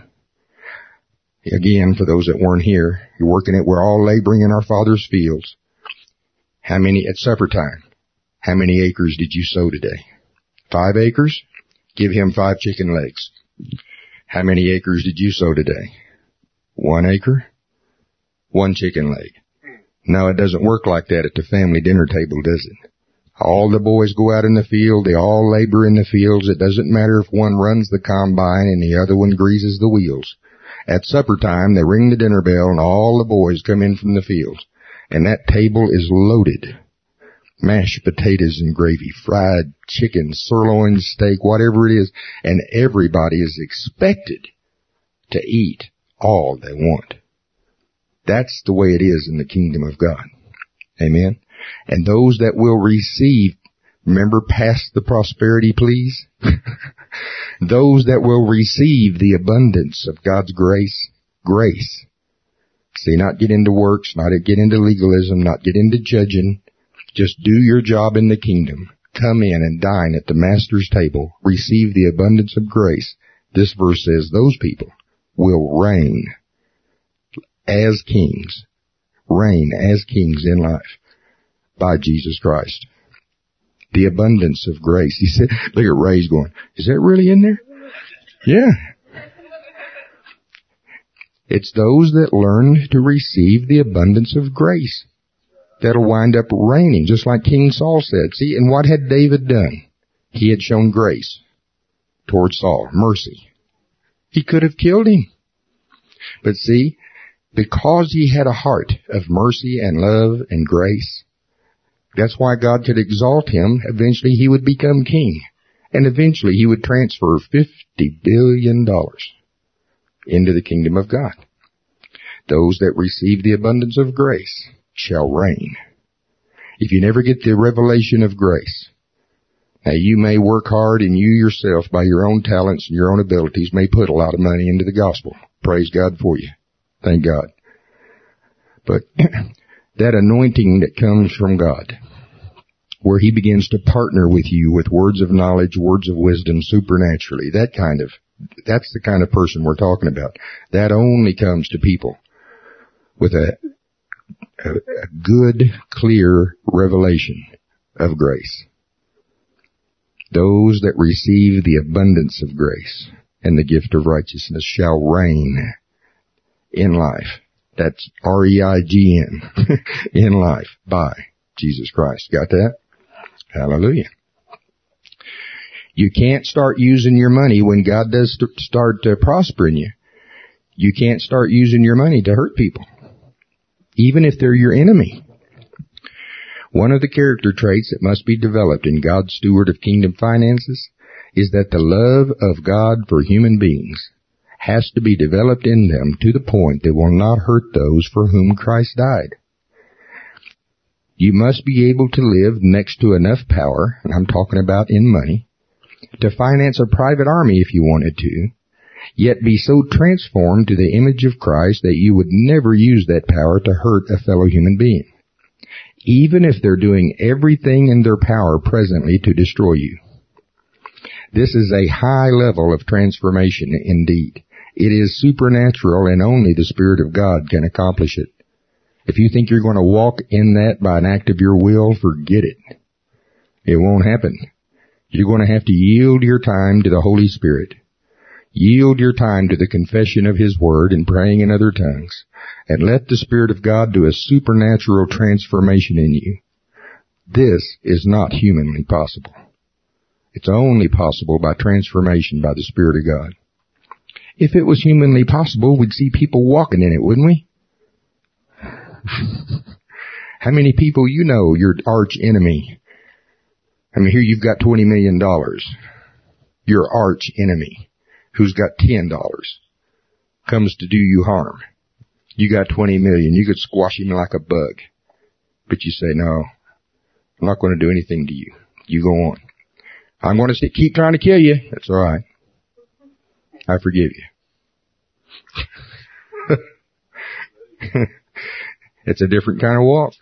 Again, for those that weren't here, you're working it. We're all laboring in our Father's fields. How many at supper time? How many acres did you sow today? Five acres? Give him five chicken legs. How many acres did you sow today? One acre? One chicken leg. No, it doesn't work like that at the family dinner table, does it? All the boys go out in the field. They all labor in the fields. It doesn't matter if one runs the combine and the other one greases the wheels. At supper time, they ring the dinner bell and all the boys come in from the fields. And that table is loaded. Mashed potatoes and gravy, fried chicken, sirloin steak, whatever it is. And everybody is expected to eat all they want. That's the way it is in the kingdom of God. Amen. And those that will receive, remember, pass the prosperity, please. Those that will receive the abundance of God's grace, grace. See, not get into works, not get into legalism, not get into judging. Just do your job in the kingdom. Come in and dine at the Master's table. Receive the abundance of grace. This verse says those people will reign as kings. Reign as kings in life by Jesus Christ. The abundance of grace. He said, look at Ray's going, is that really in there? Yeah. It's those that learn to receive the abundance of grace that'll wind up reigning, just like King Saul said. See, and what had David done? He had shown grace toward Saul, mercy. He could have killed him. But see, Because he had a heart of mercy and love and grace, that's why God could exalt him. Eventually he would become king. And eventually he would transfer fifty billion dollars into the kingdom of God. Those that receive the abundance of grace shall reign. If you never get the revelation of grace, now you may work hard, and you yourself, by your own talents and your own abilities, may put a lot of money into the gospel. Praise God for you. Thank God. But that anointing that comes from God, where he begins to partner with you with words of knowledge, words of wisdom, supernaturally, that kind of, that's the kind of person we're talking about. That only comes to people with a, a, a good, clear revelation of grace. Those that receive the abundance of grace and the gift of righteousness shall reign in life. That's R E I G N, in life, by Jesus Christ. Got that? Hallelujah. You can't start using your money when God does st- start uh, prospering you. You can't start using your money to hurt people, even if they're your enemy. One of the character traits that must be developed in God's steward of kingdom finances is that the love of God for human beings has to be developed in them to the point they will not hurt those for whom Christ died. You must be able to live next to enough power, and I'm talking about in money, to finance a private army if you wanted to, yet be so transformed to the image of Christ that you would never use that power to hurt a fellow human being, even if they're doing everything in their power presently to destroy you. This is a high level of transformation indeed. It is supernatural, and only the Spirit of God can accomplish it. If you think you're going to walk in that by an act of your will, forget it. It won't happen. You're going to have to yield your time to the Holy Spirit. Yield your time to the confession of His Word and praying in other tongues. And let the Spirit of God do a supernatural transformation in you. This is not humanly possible. It's only possible by transformation by the Spirit of God. If it was humanly possible, we'd see people walking in it, wouldn't we? How many people you know, your arch enemy? I mean, here you've got twenty million dollars. Your arch enemy, who's got ten dollars, comes to do you harm. You got twenty million. You could squash him like a bug. But you say, no, I'm not going to do anything to you. You go on. I'm going to say, keep trying to kill you. That's all right. I forgive you. It's a different kind of walk.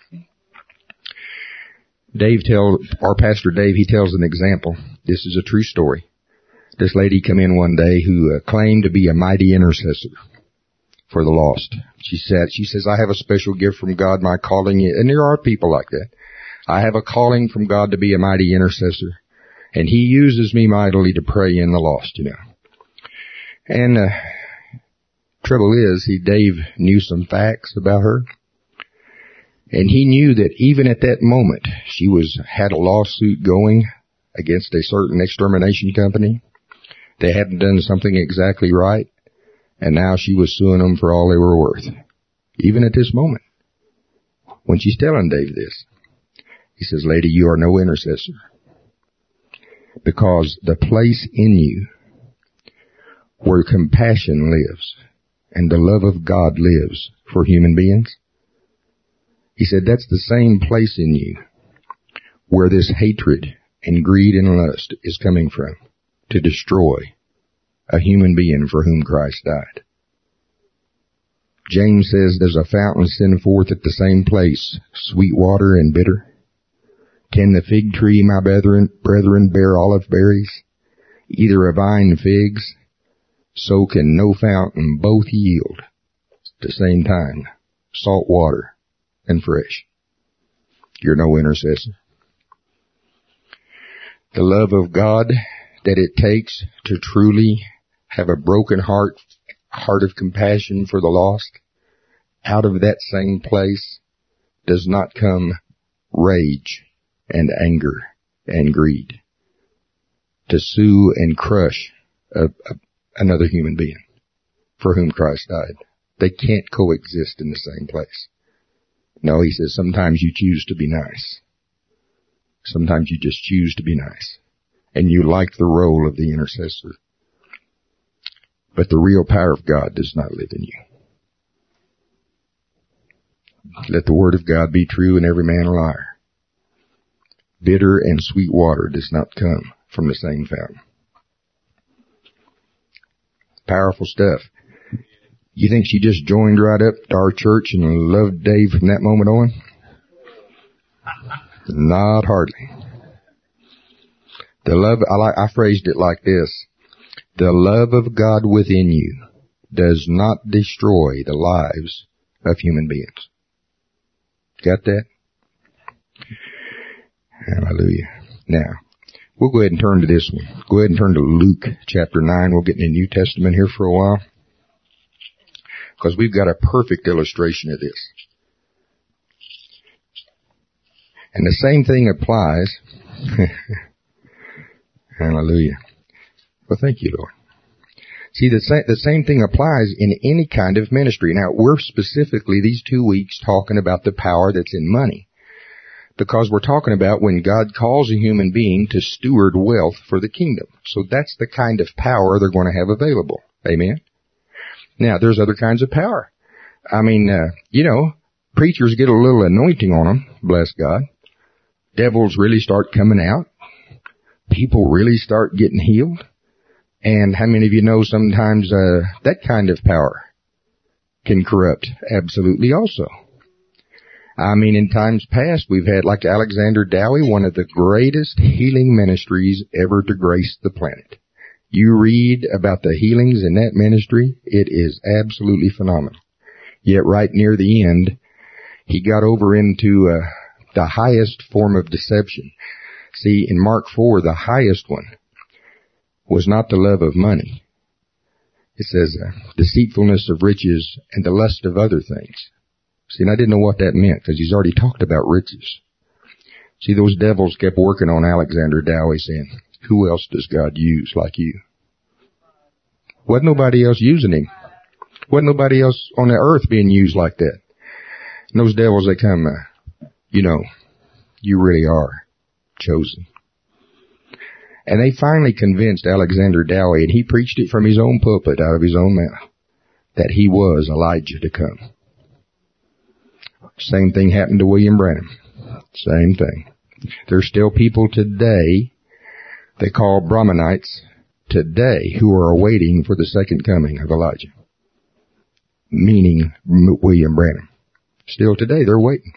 Dave tells, our pastor Dave, he tells an example. This is a true story. This lady come in one day who uh, claimed to be a mighty intercessor for the lost. She said, she says, I have a special gift from God, my calling, and there are people like that. I have a calling from God to be a mighty intercessor, and He uses me mightily to pray in the lost, you know. And uh, trouble is, he Dave knew some facts about her. And he knew that even at that moment, she was had a lawsuit going against a certain extermination company. They hadn't done something exactly right, and now she was suing them for all they were worth. Even at this moment, when she's telling Dave this, he says, lady, you are no intercessor. Because the place in you where compassion lives and the love of God lives for human beings, he said, that's the same place in you where this hatred and greed and lust is coming from to destroy a human being for whom Christ died. James says there's a fountain sent forth at the same place, sweet water and bitter. Can the fig tree, my brethren, brethren, bear olive berries? Either a vine figs, so can no fountain both yield at the same time salt water and fresh. You're no intercessor. The love of God that it takes to truly have a broken heart, heart of compassion for the lost, out of that same place does not come rage and anger and greed to sue and crush a, a, another human being for whom Christ died. They can't coexist in the same place. No, he says sometimes you choose to be nice. Sometimes you just choose to be nice. And you like the role of the intercessor. But the real power of God does not live in you. Let the word of God be true and every man a liar. Bitter and sweet water does not come from the same fountain. Powerful stuff. You think she just joined right up to our church and loved Dave from that moment on? Not hardly. The love, I like, I phrased it like this. The love of God within you does not destroy the lives of human beings. Got that? Hallelujah. Now, we'll go ahead and turn to this one. Go ahead and turn to Luke chapter nine. We'll get in the New Testament here for a while. Because we've got a perfect illustration of this. And the same thing applies. Hallelujah. Well, thank you, Lord. See, the same, the same thing applies in any kind of ministry. Now, we're specifically these two weeks talking about the power that's in money. Because we're talking about when God calls a human being to steward wealth for the kingdom. So that's the kind of power they're going to have available. Amen? Now, there's other kinds of power. I mean, uh, you know, preachers get a little anointing on them, bless God. Devils really start coming out. People really start getting healed. And how many of you know sometimes uh, that kind of power can corrupt absolutely also? I mean, in times past, we've had, like Alexander Dowie, one of the greatest healing ministries ever to grace the planet. You read about the healings in that ministry, it is absolutely phenomenal. Yet right near the end, he got over into uh, the highest form of deception. See, in Mark four, the highest one was not the love of money. It says uh, deceitfulness of riches and the lust of other things. See, and I didn't know what that meant because he's already talked about riches. See, those devils kept working on Alexander Dowie saying, who else does God use like you? Wasn't nobody else using him. Wasn't nobody else on the earth being used like that. And those devils, they come, uh, you know, you really are chosen. And they finally convinced Alexander Dowie, and he preached it from his own pulpit, out of his own mouth, that he was Elijah to come. Same thing happened to William Branham. Same thing. There's still people today, they call Brahmanites, today, who are awaiting for the second coming of Elijah. Meaning William Branham. Still today, they're waiting.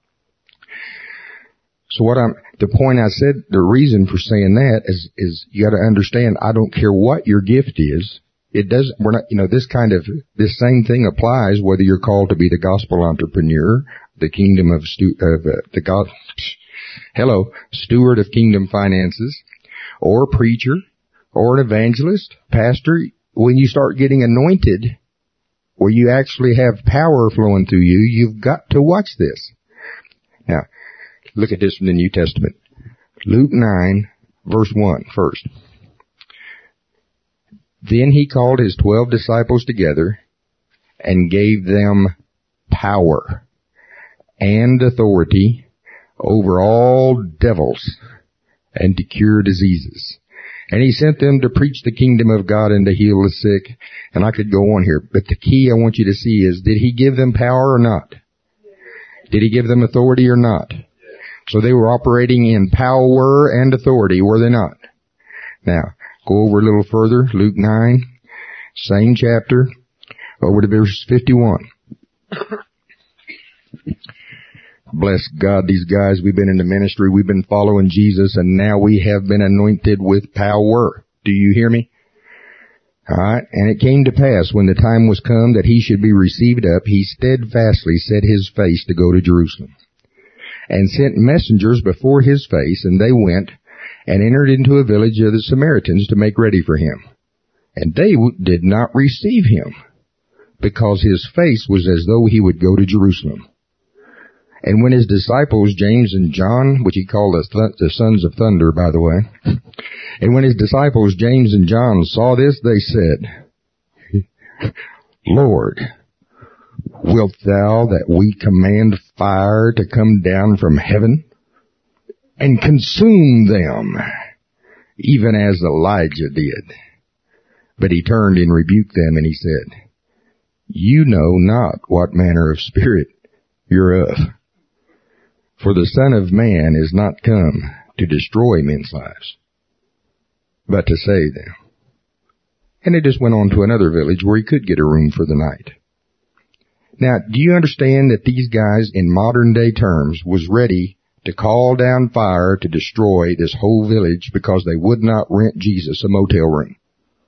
So what I'm, the point I said, the reason for saying that is, is you gotta understand, I don't care what your gift is. It doesn't, we're not, you know, this kind of, this same thing applies whether you're called to be the gospel entrepreneur, the kingdom of, stu, of uh, the God, hello, steward of kingdom finances, or preacher, or an evangelist, pastor. When you start getting anointed, where you actually have power flowing through you, you've got to watch this. Now, look at this from the New Testament. Luke nine, verse one, first. Then he called his twelve disciples together and gave them power and authority over all devils and to cure diseases. And he sent them to preach the kingdom of God and to heal the sick. And I could go on here, but the key I want you to see is, did he give them power or not? Did he give them authority or not? So they were operating in power and authority, were they not? Now, go over a little further, Luke nine, same chapter, over to verse fifty-one. Bless God, these guys, we've been in the ministry, we've been following Jesus, and now we have been anointed with power. Do you hear me? Alright, and it came to pass, when the time was come that he should be received up, he steadfastly set his face to go to Jerusalem, and sent messengers before his face, and they went, and entered into a village of the Samaritans to make ready for him. And they did not receive him, because his face was as though he would go to Jerusalem. And when his disciples, James and John, which he called the, th- the sons of thunder, by the way, and when his disciples, James and John, saw this, they said, Lord, wilt thou that we command fire to come down from heaven and consume them, even as Elijah did? But he turned and rebuked them, and he said, you know not what manner of spirit you're of. For the Son of Man is not come to destroy men's lives, but to save them. And it just went on to another village where he could get a room for the night. Now, do you understand that these guys, in modern day terms, was ready to call down fire to destroy this whole village because they would not rent Jesus a motel room?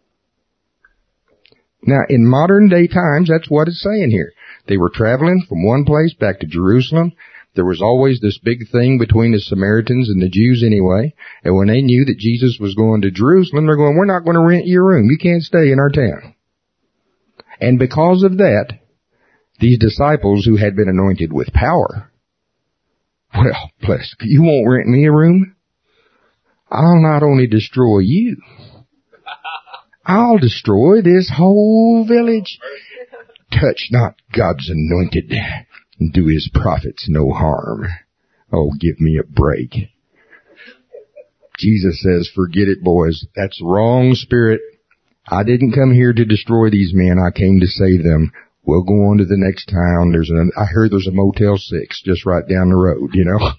Now, in modern day times, that's what it's saying here. They were traveling from one place back to Jerusalem. There was always this big thing between the Samaritans and the Jews anyway. And when they knew that Jesus was going to Jerusalem, they're going, we're not going to rent your room. You can't stay in our town. And because of that, these disciples who had been anointed with power, well, bless, you won't rent me a room? I'll not only destroy you, I'll destroy this whole village. Touch not God's anointed, and do his prophets no harm. Oh, give me a break. Jesus says, forget it, boys. That's wrong spirit. I didn't come here to destroy these men. I came to save them. We'll go on to the next town. There's an, I heard there's a Motel six just right down the road, you know.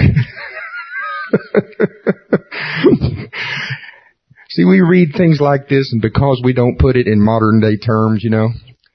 See, we read things like this, and because we don't put it in modern day terms, you know,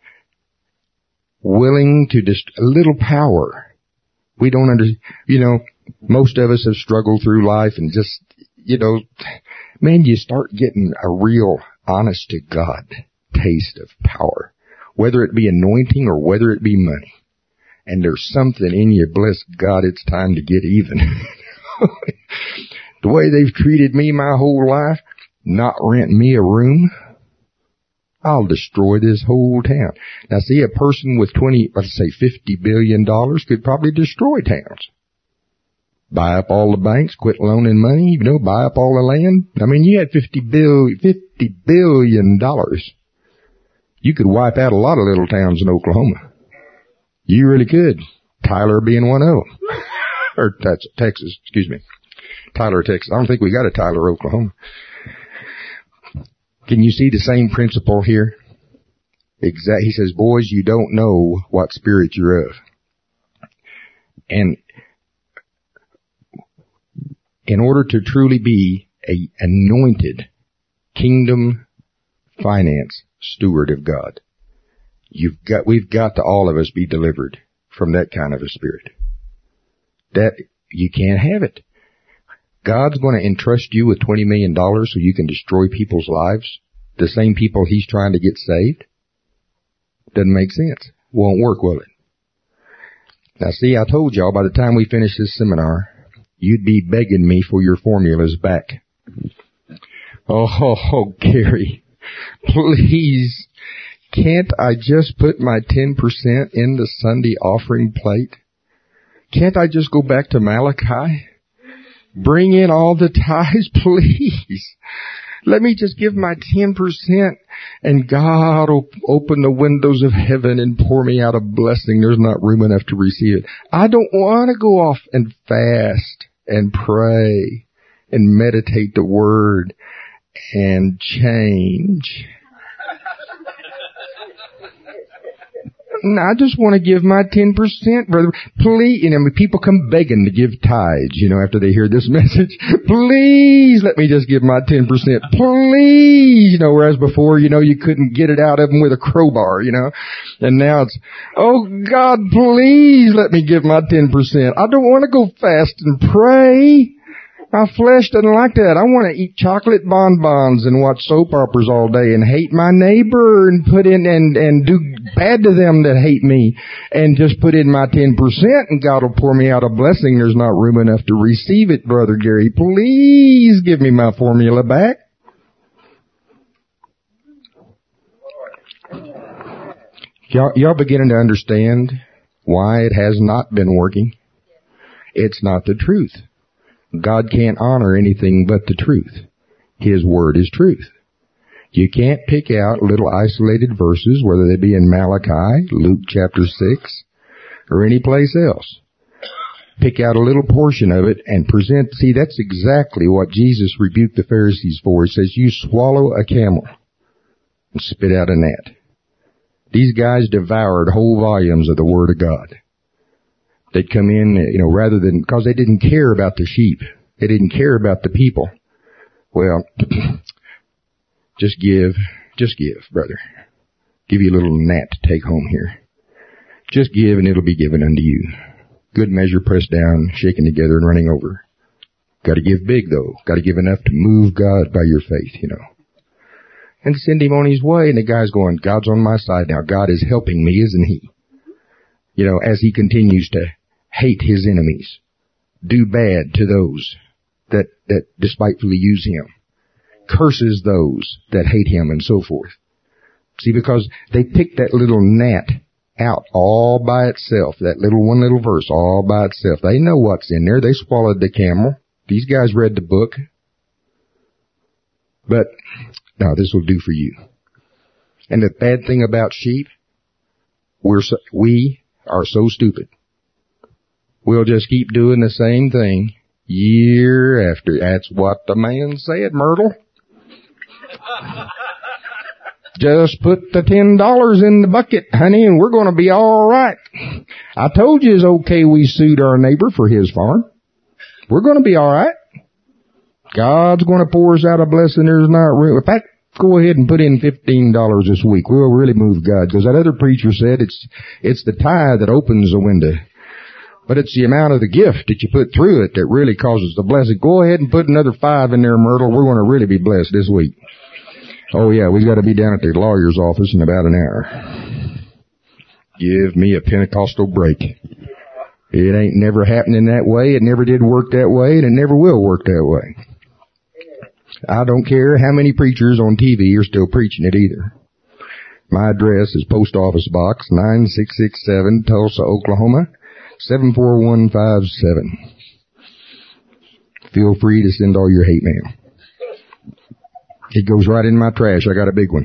willing to just a little power. We don't under, you know, most of us have struggled through life and just, you know, man, you start getting a real honest to God taste of power, whether it be anointing or whether it be money. And there's something in you, bless God, it's time to get even. The way they've treated me my whole life, not rent me a room, I'll destroy this whole town. Now see, a person with twenty, let's say fifty billion dollars could probably destroy towns. Buy up all the banks, quit loaning money, you know, buy up all the land. I mean, you had fifty billion, fifty billion dollars. You could wipe out a lot of little towns in Oklahoma. You really could. Tyler being one of them. Or that's Texas, excuse me. Tyler, Texas. I don't think we got a Tyler, Oklahoma. Can you see the same principle here? Exact. He says, boys, you don't know what spirit you're of. And in order to truly be a anointed kingdom finance steward of God, you've got, we've got to all of us be delivered from that kind of a spirit. That, you can't have it. God's going to entrust you with twenty million dollars so you can destroy people's lives, the same people he's trying to get saved? Doesn't make sense. Won't work, will it? Now see, I told y'all by the time we finish this seminar, you'd be begging me for your formulas back. Oh, oh, oh Gary, please, can't I just put my ten percent in the Sunday offering plate? Can't I just go back to Malachi? Bring in all the tithes, please. Let me just give my ten percent and God will open the windows of heaven and pour me out a blessing. There's not room enough to receive it. I don't want to go off and fast and pray and meditate the word and change. No, I just want to give my ten percent, brother. Please, you know, people come begging to give tithes, you know, after they hear this message. Please let me just give my ten percent. Please, you know, whereas before, you know, you couldn't get it out of them with a crowbar, you know. And now it's, oh God, please let me give my ten percent. I don't want to go fast and pray. My flesh doesn't like that. I want to eat chocolate bonbons and watch soap operas all day and hate my neighbor and put in and, and do bad to them that hate me and just put in my ten percent and God will pour me out a blessing. There's not room enough to receive it, Brother Gary. Please give me my formula back. Y'all, y'all beginning to understand why it has not been working? It's not the truth. God can't honor anything but the truth. His word is truth. You can't pick out little isolated verses, whether they be in Malachi, Luke chapter six, or any place else. Pick out a little portion of it and present. See, that's exactly what Jesus rebuked the Pharisees for. He says, you swallow a camel and spit out a gnat. These guys devoured whole volumes of the Word of God. They'd come in, you know, rather than, because they didn't care about the sheep. They didn't care about the people. Well, just give, just give, brother. Give you a little gnat to take home here. Just give and it'll be given unto you. Good measure, pressed down, shaken together and running over. Got to give big though. Got to give enough to move God by your faith, you know. And send him on his way. And the guy's going, God's on my side now. God is helping me, isn't he? You know, as he continues to hate his enemies, do bad to those that, that despitefully use him, curses those that hate him, and so forth. See, because they picked that little gnat out all by itself, that little one little verse all by itself. They know what's in there. They swallowed the camel. These guys read the book. But, now this will do for you. And the bad thing about sheep, we're so, we are so stupid. We'll just keep doing the same thing year after. That's what the man said, Myrtle. Just put the ten dollars in the bucket, honey, and we're going to be all right. I told you it's okay we sued our neighbor for his farm. We're going to be all right. God's going to pour us out a blessing. There's not room. In fact, go ahead and put in fifteen dollars this week. We'll really move God. Because that other preacher said it's it's the tithe that opens the window. But it's the amount of the gift that you put through it that really causes the blessing. Go ahead and put another five in there, Myrtle. We're going to really be blessed this week. Oh yeah, we've got to be down at the lawyer's office in about an hour. Give me a Pentecostal break. It ain't never happening that way. It never did work that way, and it never will work that way. I don't care how many preachers on T V are still preaching it either. My address is Post Office Box nine six six seven, Tulsa, Oklahoma, seven four one five seven. Feel free to send all your hate mail. It goes right in my trash. I got a big one.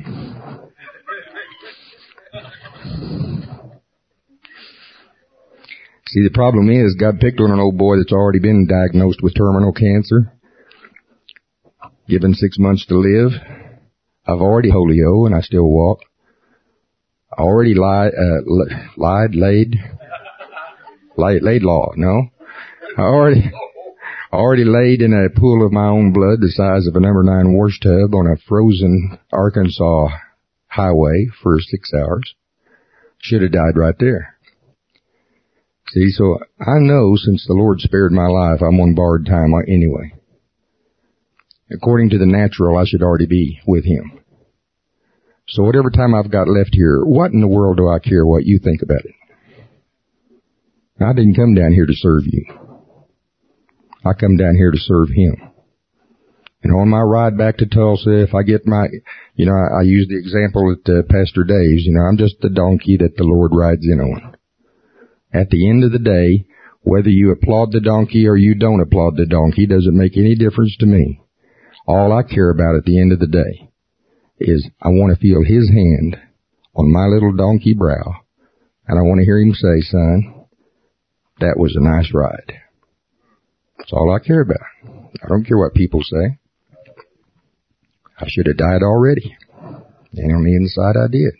See, the problem is God picked on an old boy that's already been diagnosed with terminal cancer, given six months to live. I've already polio and I still walk. I already lied, uh, lied, laid, laid, laid law, no? I already, already laid in a pool of my own blood the size of a number nine wash tub on a frozen Arkansas highway for six hours. Should have died right there. See, so I know since the Lord spared my life, I'm on borrowed time anyway. According to the natural, I should already be with him. So whatever time I've got left here, what in the world do I care what you think about it? I didn't come down here to serve you. I come down here to serve him. And on my ride back to Tulsa, if I get my, you know, I, I use the example at uh, Pastor Dave's, you know, I'm just the donkey that the Lord rides in on. At the end of the day, whether you applaud the donkey or you don't applaud the donkey doesn't make any difference to me. All I care about at the end of the day is I want to feel his hand on my little donkey brow, and I want to hear him say, son, that was a nice ride. That's all I care about. I don't care what people say. I should have died already. And on the inside I did.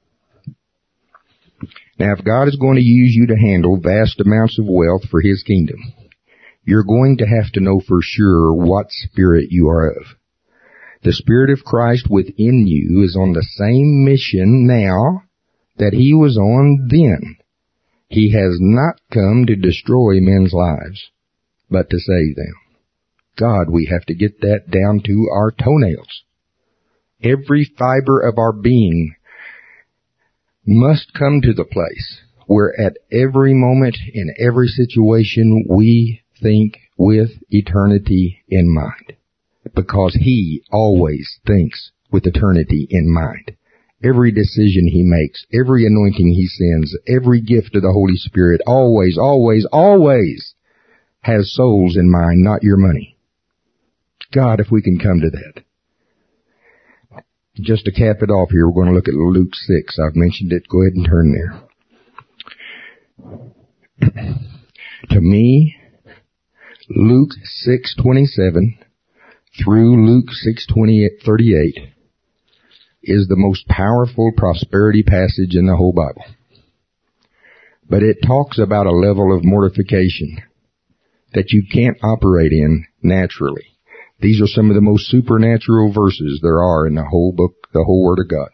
Now, if God is going to use you to handle vast amounts of wealth for his kingdom, you're going to have to know for sure what spirit you are of. The Spirit of Christ within you is on the same mission now that he was on then. He has not come to destroy men's lives, but to save them. God, we have to get that down to our toenails. Every fiber of our being must come to the place where at every moment, in every situation, we think with eternity in mind. Because he always thinks with eternity in mind. Every decision he makes, every anointing he sends, every gift of the Holy Spirit, always, always, always has souls in mind, not your money. God, if we can come to that. Just to cap it off here, we're going to look at Luke six. I've mentioned it. Go ahead and turn there. To me, Luke six twenty-seven through Luke six thirty-eight is the most powerful prosperity passage in the whole Bible. But it talks about a level of mortification that you can't operate in naturally. These are some of the most supernatural verses there are in the whole book, the whole Word of God.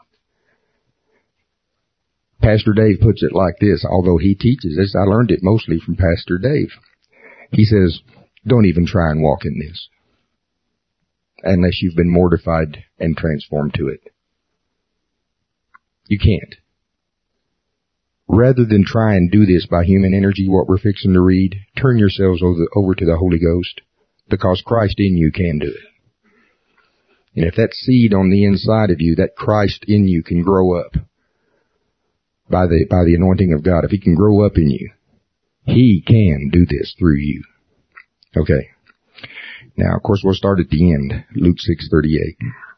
Pastor Dave puts it like this, although he teaches this. I learned it mostly from Pastor Dave. He says, don't even try and walk in this unless you've been mortified and transformed to it. You can't. Rather than try and do this by human energy, what we're fixing to read, turn yourselves over, over to the Holy Ghost, because Christ in you can do it. And if that seed on the inside of you, that Christ in you can grow up by the, by the anointing of God, if He can grow up in you, He can do this through you. Okay. Now, of course, we'll start at the end. Luke six thirty-eight.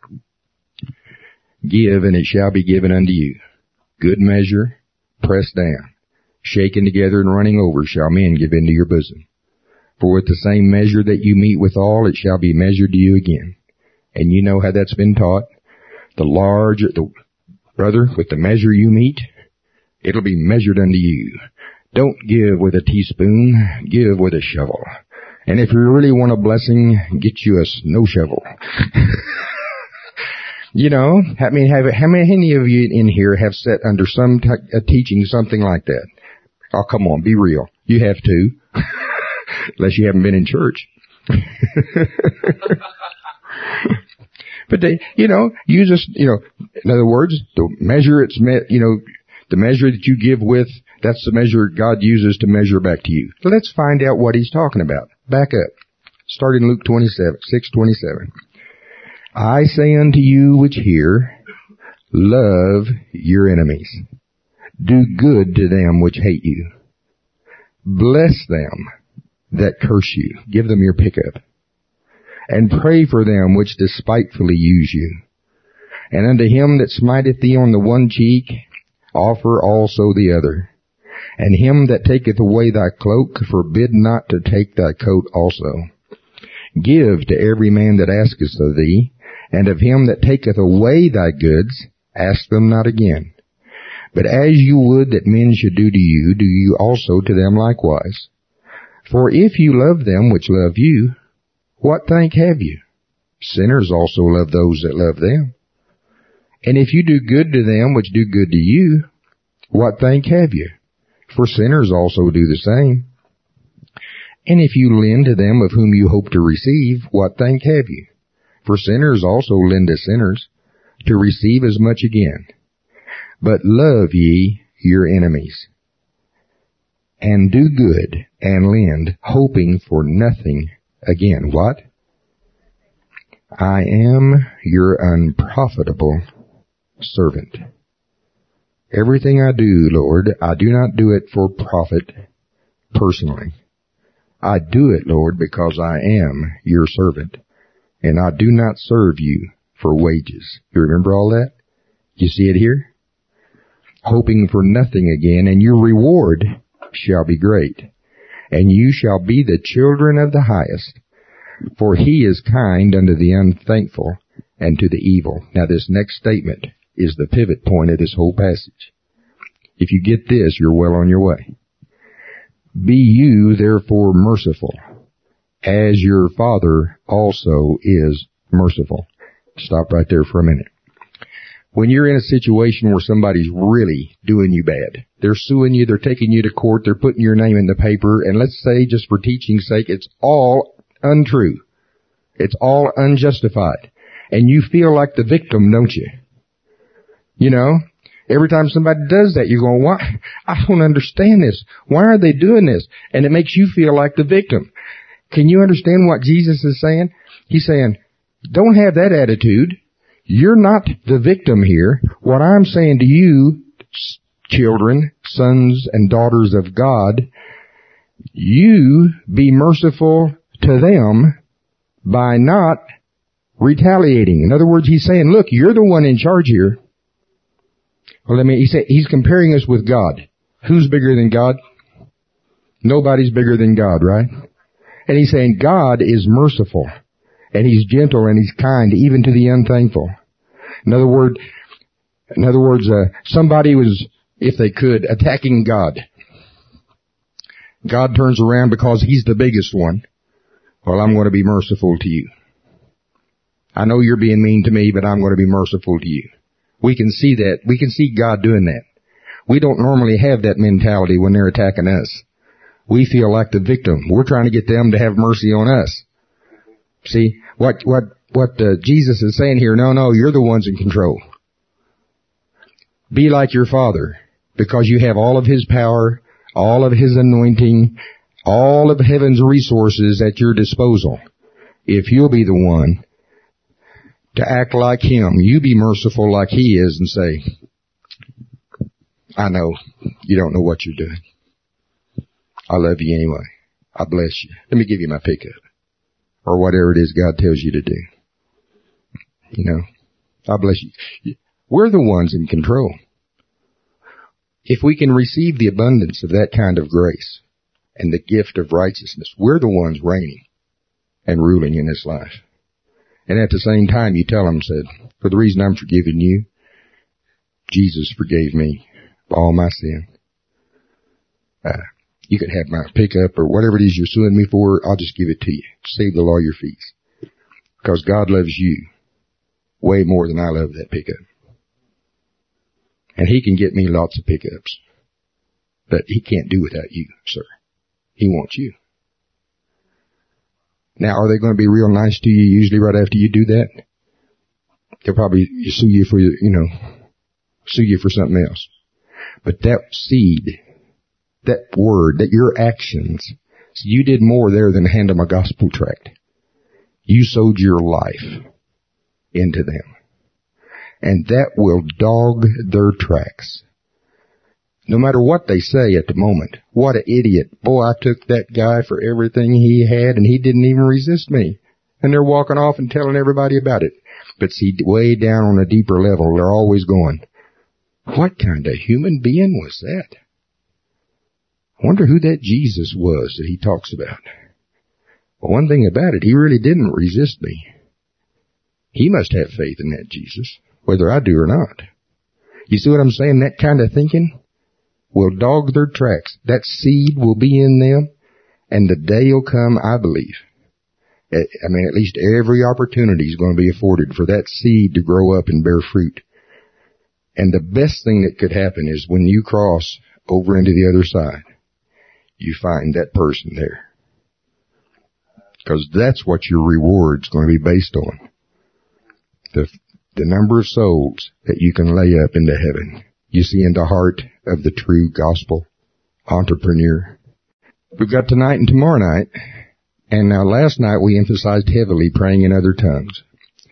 Give, and it shall be given unto you. Good measure, pressed down, shaken together and running over, shall men give into your bosom. For with the same measure that you meet withal, it shall be measured to you again. And you know how that's been taught. The larger, the brother, with the measure you meet, it'll be measured unto you. Don't give with a teaspoon, give with a shovel. And if you really want a blessing, get you a snow shovel. You know, I mean, have, how many of you in here have sat under some t- uh, teaching something like that? Oh, come on, be real. You have to. Unless you haven't been in church. But they, you know, use us, you know, in other words, the measure it's, me, you know, the measure that you give with, that's the measure God uses to measure back to you. Let's find out what He's talking about. Back up. Start in Luke twenty-seven, six twenty-seven. I say unto you which hear, love your enemies. Do good to them which hate you. Bless them that curse you. Give them your pickup. And pray for them which despitefully use you. And unto him that smiteth thee on the one cheek, offer also the other. And him that taketh away thy cloak, forbid not to take thy coat also. Give to every man that asketh of thee, and of him that taketh away thy goods, ask them not again. But as you would that men should do to you, do you also to them likewise. For if you love them which love you, what thank have you? Sinners also love those that love them. And if you do good to them which do good to you, what thank have you? For sinners also do the same. And if you lend to them of whom you hope to receive, what thank have you? For sinners also lend to sinners, to receive as much again. But love ye your enemies, and do good, and lend, hoping for nothing again. What? I am your unprofitable servant. Everything I do, Lord, I do not do it for profit personally. I do it, Lord, because I am your servant. And I do not serve you for wages. You remember all that? You see it here? Hoping for nothing again, and your reward shall be great. And you shall be the children of the highest. For he is kind unto the unthankful and to the evil. Now this next statement is the pivot point of this whole passage. If you get this, you're well on your way. Be you therefore merciful, as your Father also is merciful. Stop right there for a minute. When you're in a situation where somebody's really doing you bad, they're suing you, they're taking you to court, they're putting your name in the paper, and let's say, just for teaching's sake, it's all untrue. It's all unjustified. And you feel like the victim, don't you? You know? Every time somebody does that, you're going, why? I don't understand this. Why are they doing this? And it makes you feel like the victim. Can you understand what Jesus is saying? He's saying, don't have that attitude. You're not the victim here. What I'm saying to you, children, sons and daughters of God, you be merciful to them by not retaliating. In other words, he's saying, look, you're the one in charge here. Well, let me, he say, he's comparing us with God. Who's bigger than God? Nobody's bigger than God, right? And he's saying God is merciful, and he's gentle, and he's kind, even to the unthankful. In other words, in other words, uh, somebody was, if they could, attacking God. God turns around because he's the biggest one. Well, I'm going to be merciful to you. I know you're being mean to me, but I'm going to be merciful to you. We can see that. We can see God doing that. We don't normally have that mentality when they're attacking us. We feel like the victim. We're trying to get them to have mercy on us. See, what, what, what uh, Jesus is saying here, no, no, you're the ones in control. Be like your Father, because you have all of His power, all of His anointing, all of heaven's resources at your disposal. If you'll be the one to act like Him, you be merciful like He is and say, I know you don't know what you're doing. I love you anyway. I bless you. Let me give you my pickup. Or whatever it is God tells you to do. You know, I bless you. We're the ones in control. If we can receive the abundance of that kind of grace and the gift of righteousness, we're the ones reigning and ruling in this life. And at the same time, you tell them, said, for the reason I'm forgiving you, Jesus forgave me all my sin. Uh, you can have my pickup or whatever it is you're suing me for. I'll just give it to you. Save the lawyer fees. Because God loves you way more than I love that pickup. And He can get me lots of pickups. But He can't do without you, sir. He wants you. Now, are they going to be real nice to you usually right after you do that? They'll probably sue you for, you know, sue you for something else. But that seed, that word, that your actions, so you did more there than hand them a gospel tract. You sowed your life into them. And that will dog their tracks. No matter what they say at the moment. What an idiot. Boy, I took that guy for everything he had and he didn't even resist me. And they're walking off and telling everybody about it. But see, way down on a deeper level, they're always going, what kind of human being was that? I wonder who that Jesus was that he talks about. Well, one thing about it, he really didn't resist me. He must have faith in that Jesus, whether I do or not. You see what I'm saying? That kind of thinking will dog their tracks. That seed will be in them, and the day will come, I believe. I mean, at least every opportunity is going to be afforded for that seed to grow up and bear fruit. And the best thing that could happen is when you cross over into the other side, you find that person there. Because that's what your reward's going to be based on. The, the number of souls that you can lay up into heaven. You see, in the heart of the true gospel entrepreneur. We've got tonight and tomorrow night. And now last night we emphasized heavily praying in other tongues.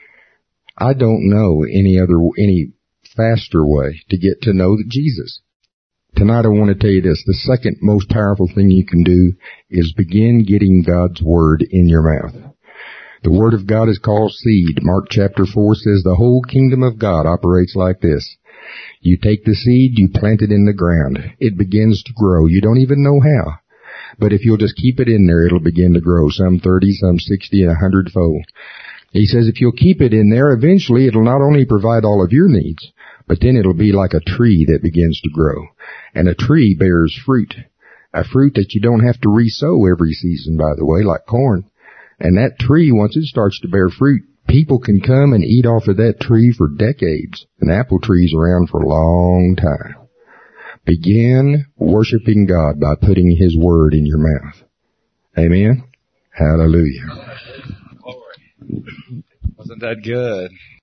I don't know any other, any faster way to get to know Jesus. Tonight I want to tell you this. The second most powerful thing you can do is begin getting God's Word in your mouth. The Word of God is called seed. Mark chapter four says the whole kingdom of God operates like this. You take the seed, you plant it in the ground. It begins to grow. You don't even know how. But if you'll just keep it in there, it'll begin to grow. Some thirty, some sixty, and a hundredfold. He says if you'll keep it in there, eventually it'll not only provide all of your needs, but then it'll be like a tree that begins to grow. And a tree bears fruit. A fruit that you don't have to re-sow every season, by the way, like corn. And that tree, once it starts to bear fruit, people can come and eat off of that tree for decades. An apple tree's around for a long time. Begin worshiping God by putting His Word in your mouth. Amen? Hallelujah. Wasn't that good?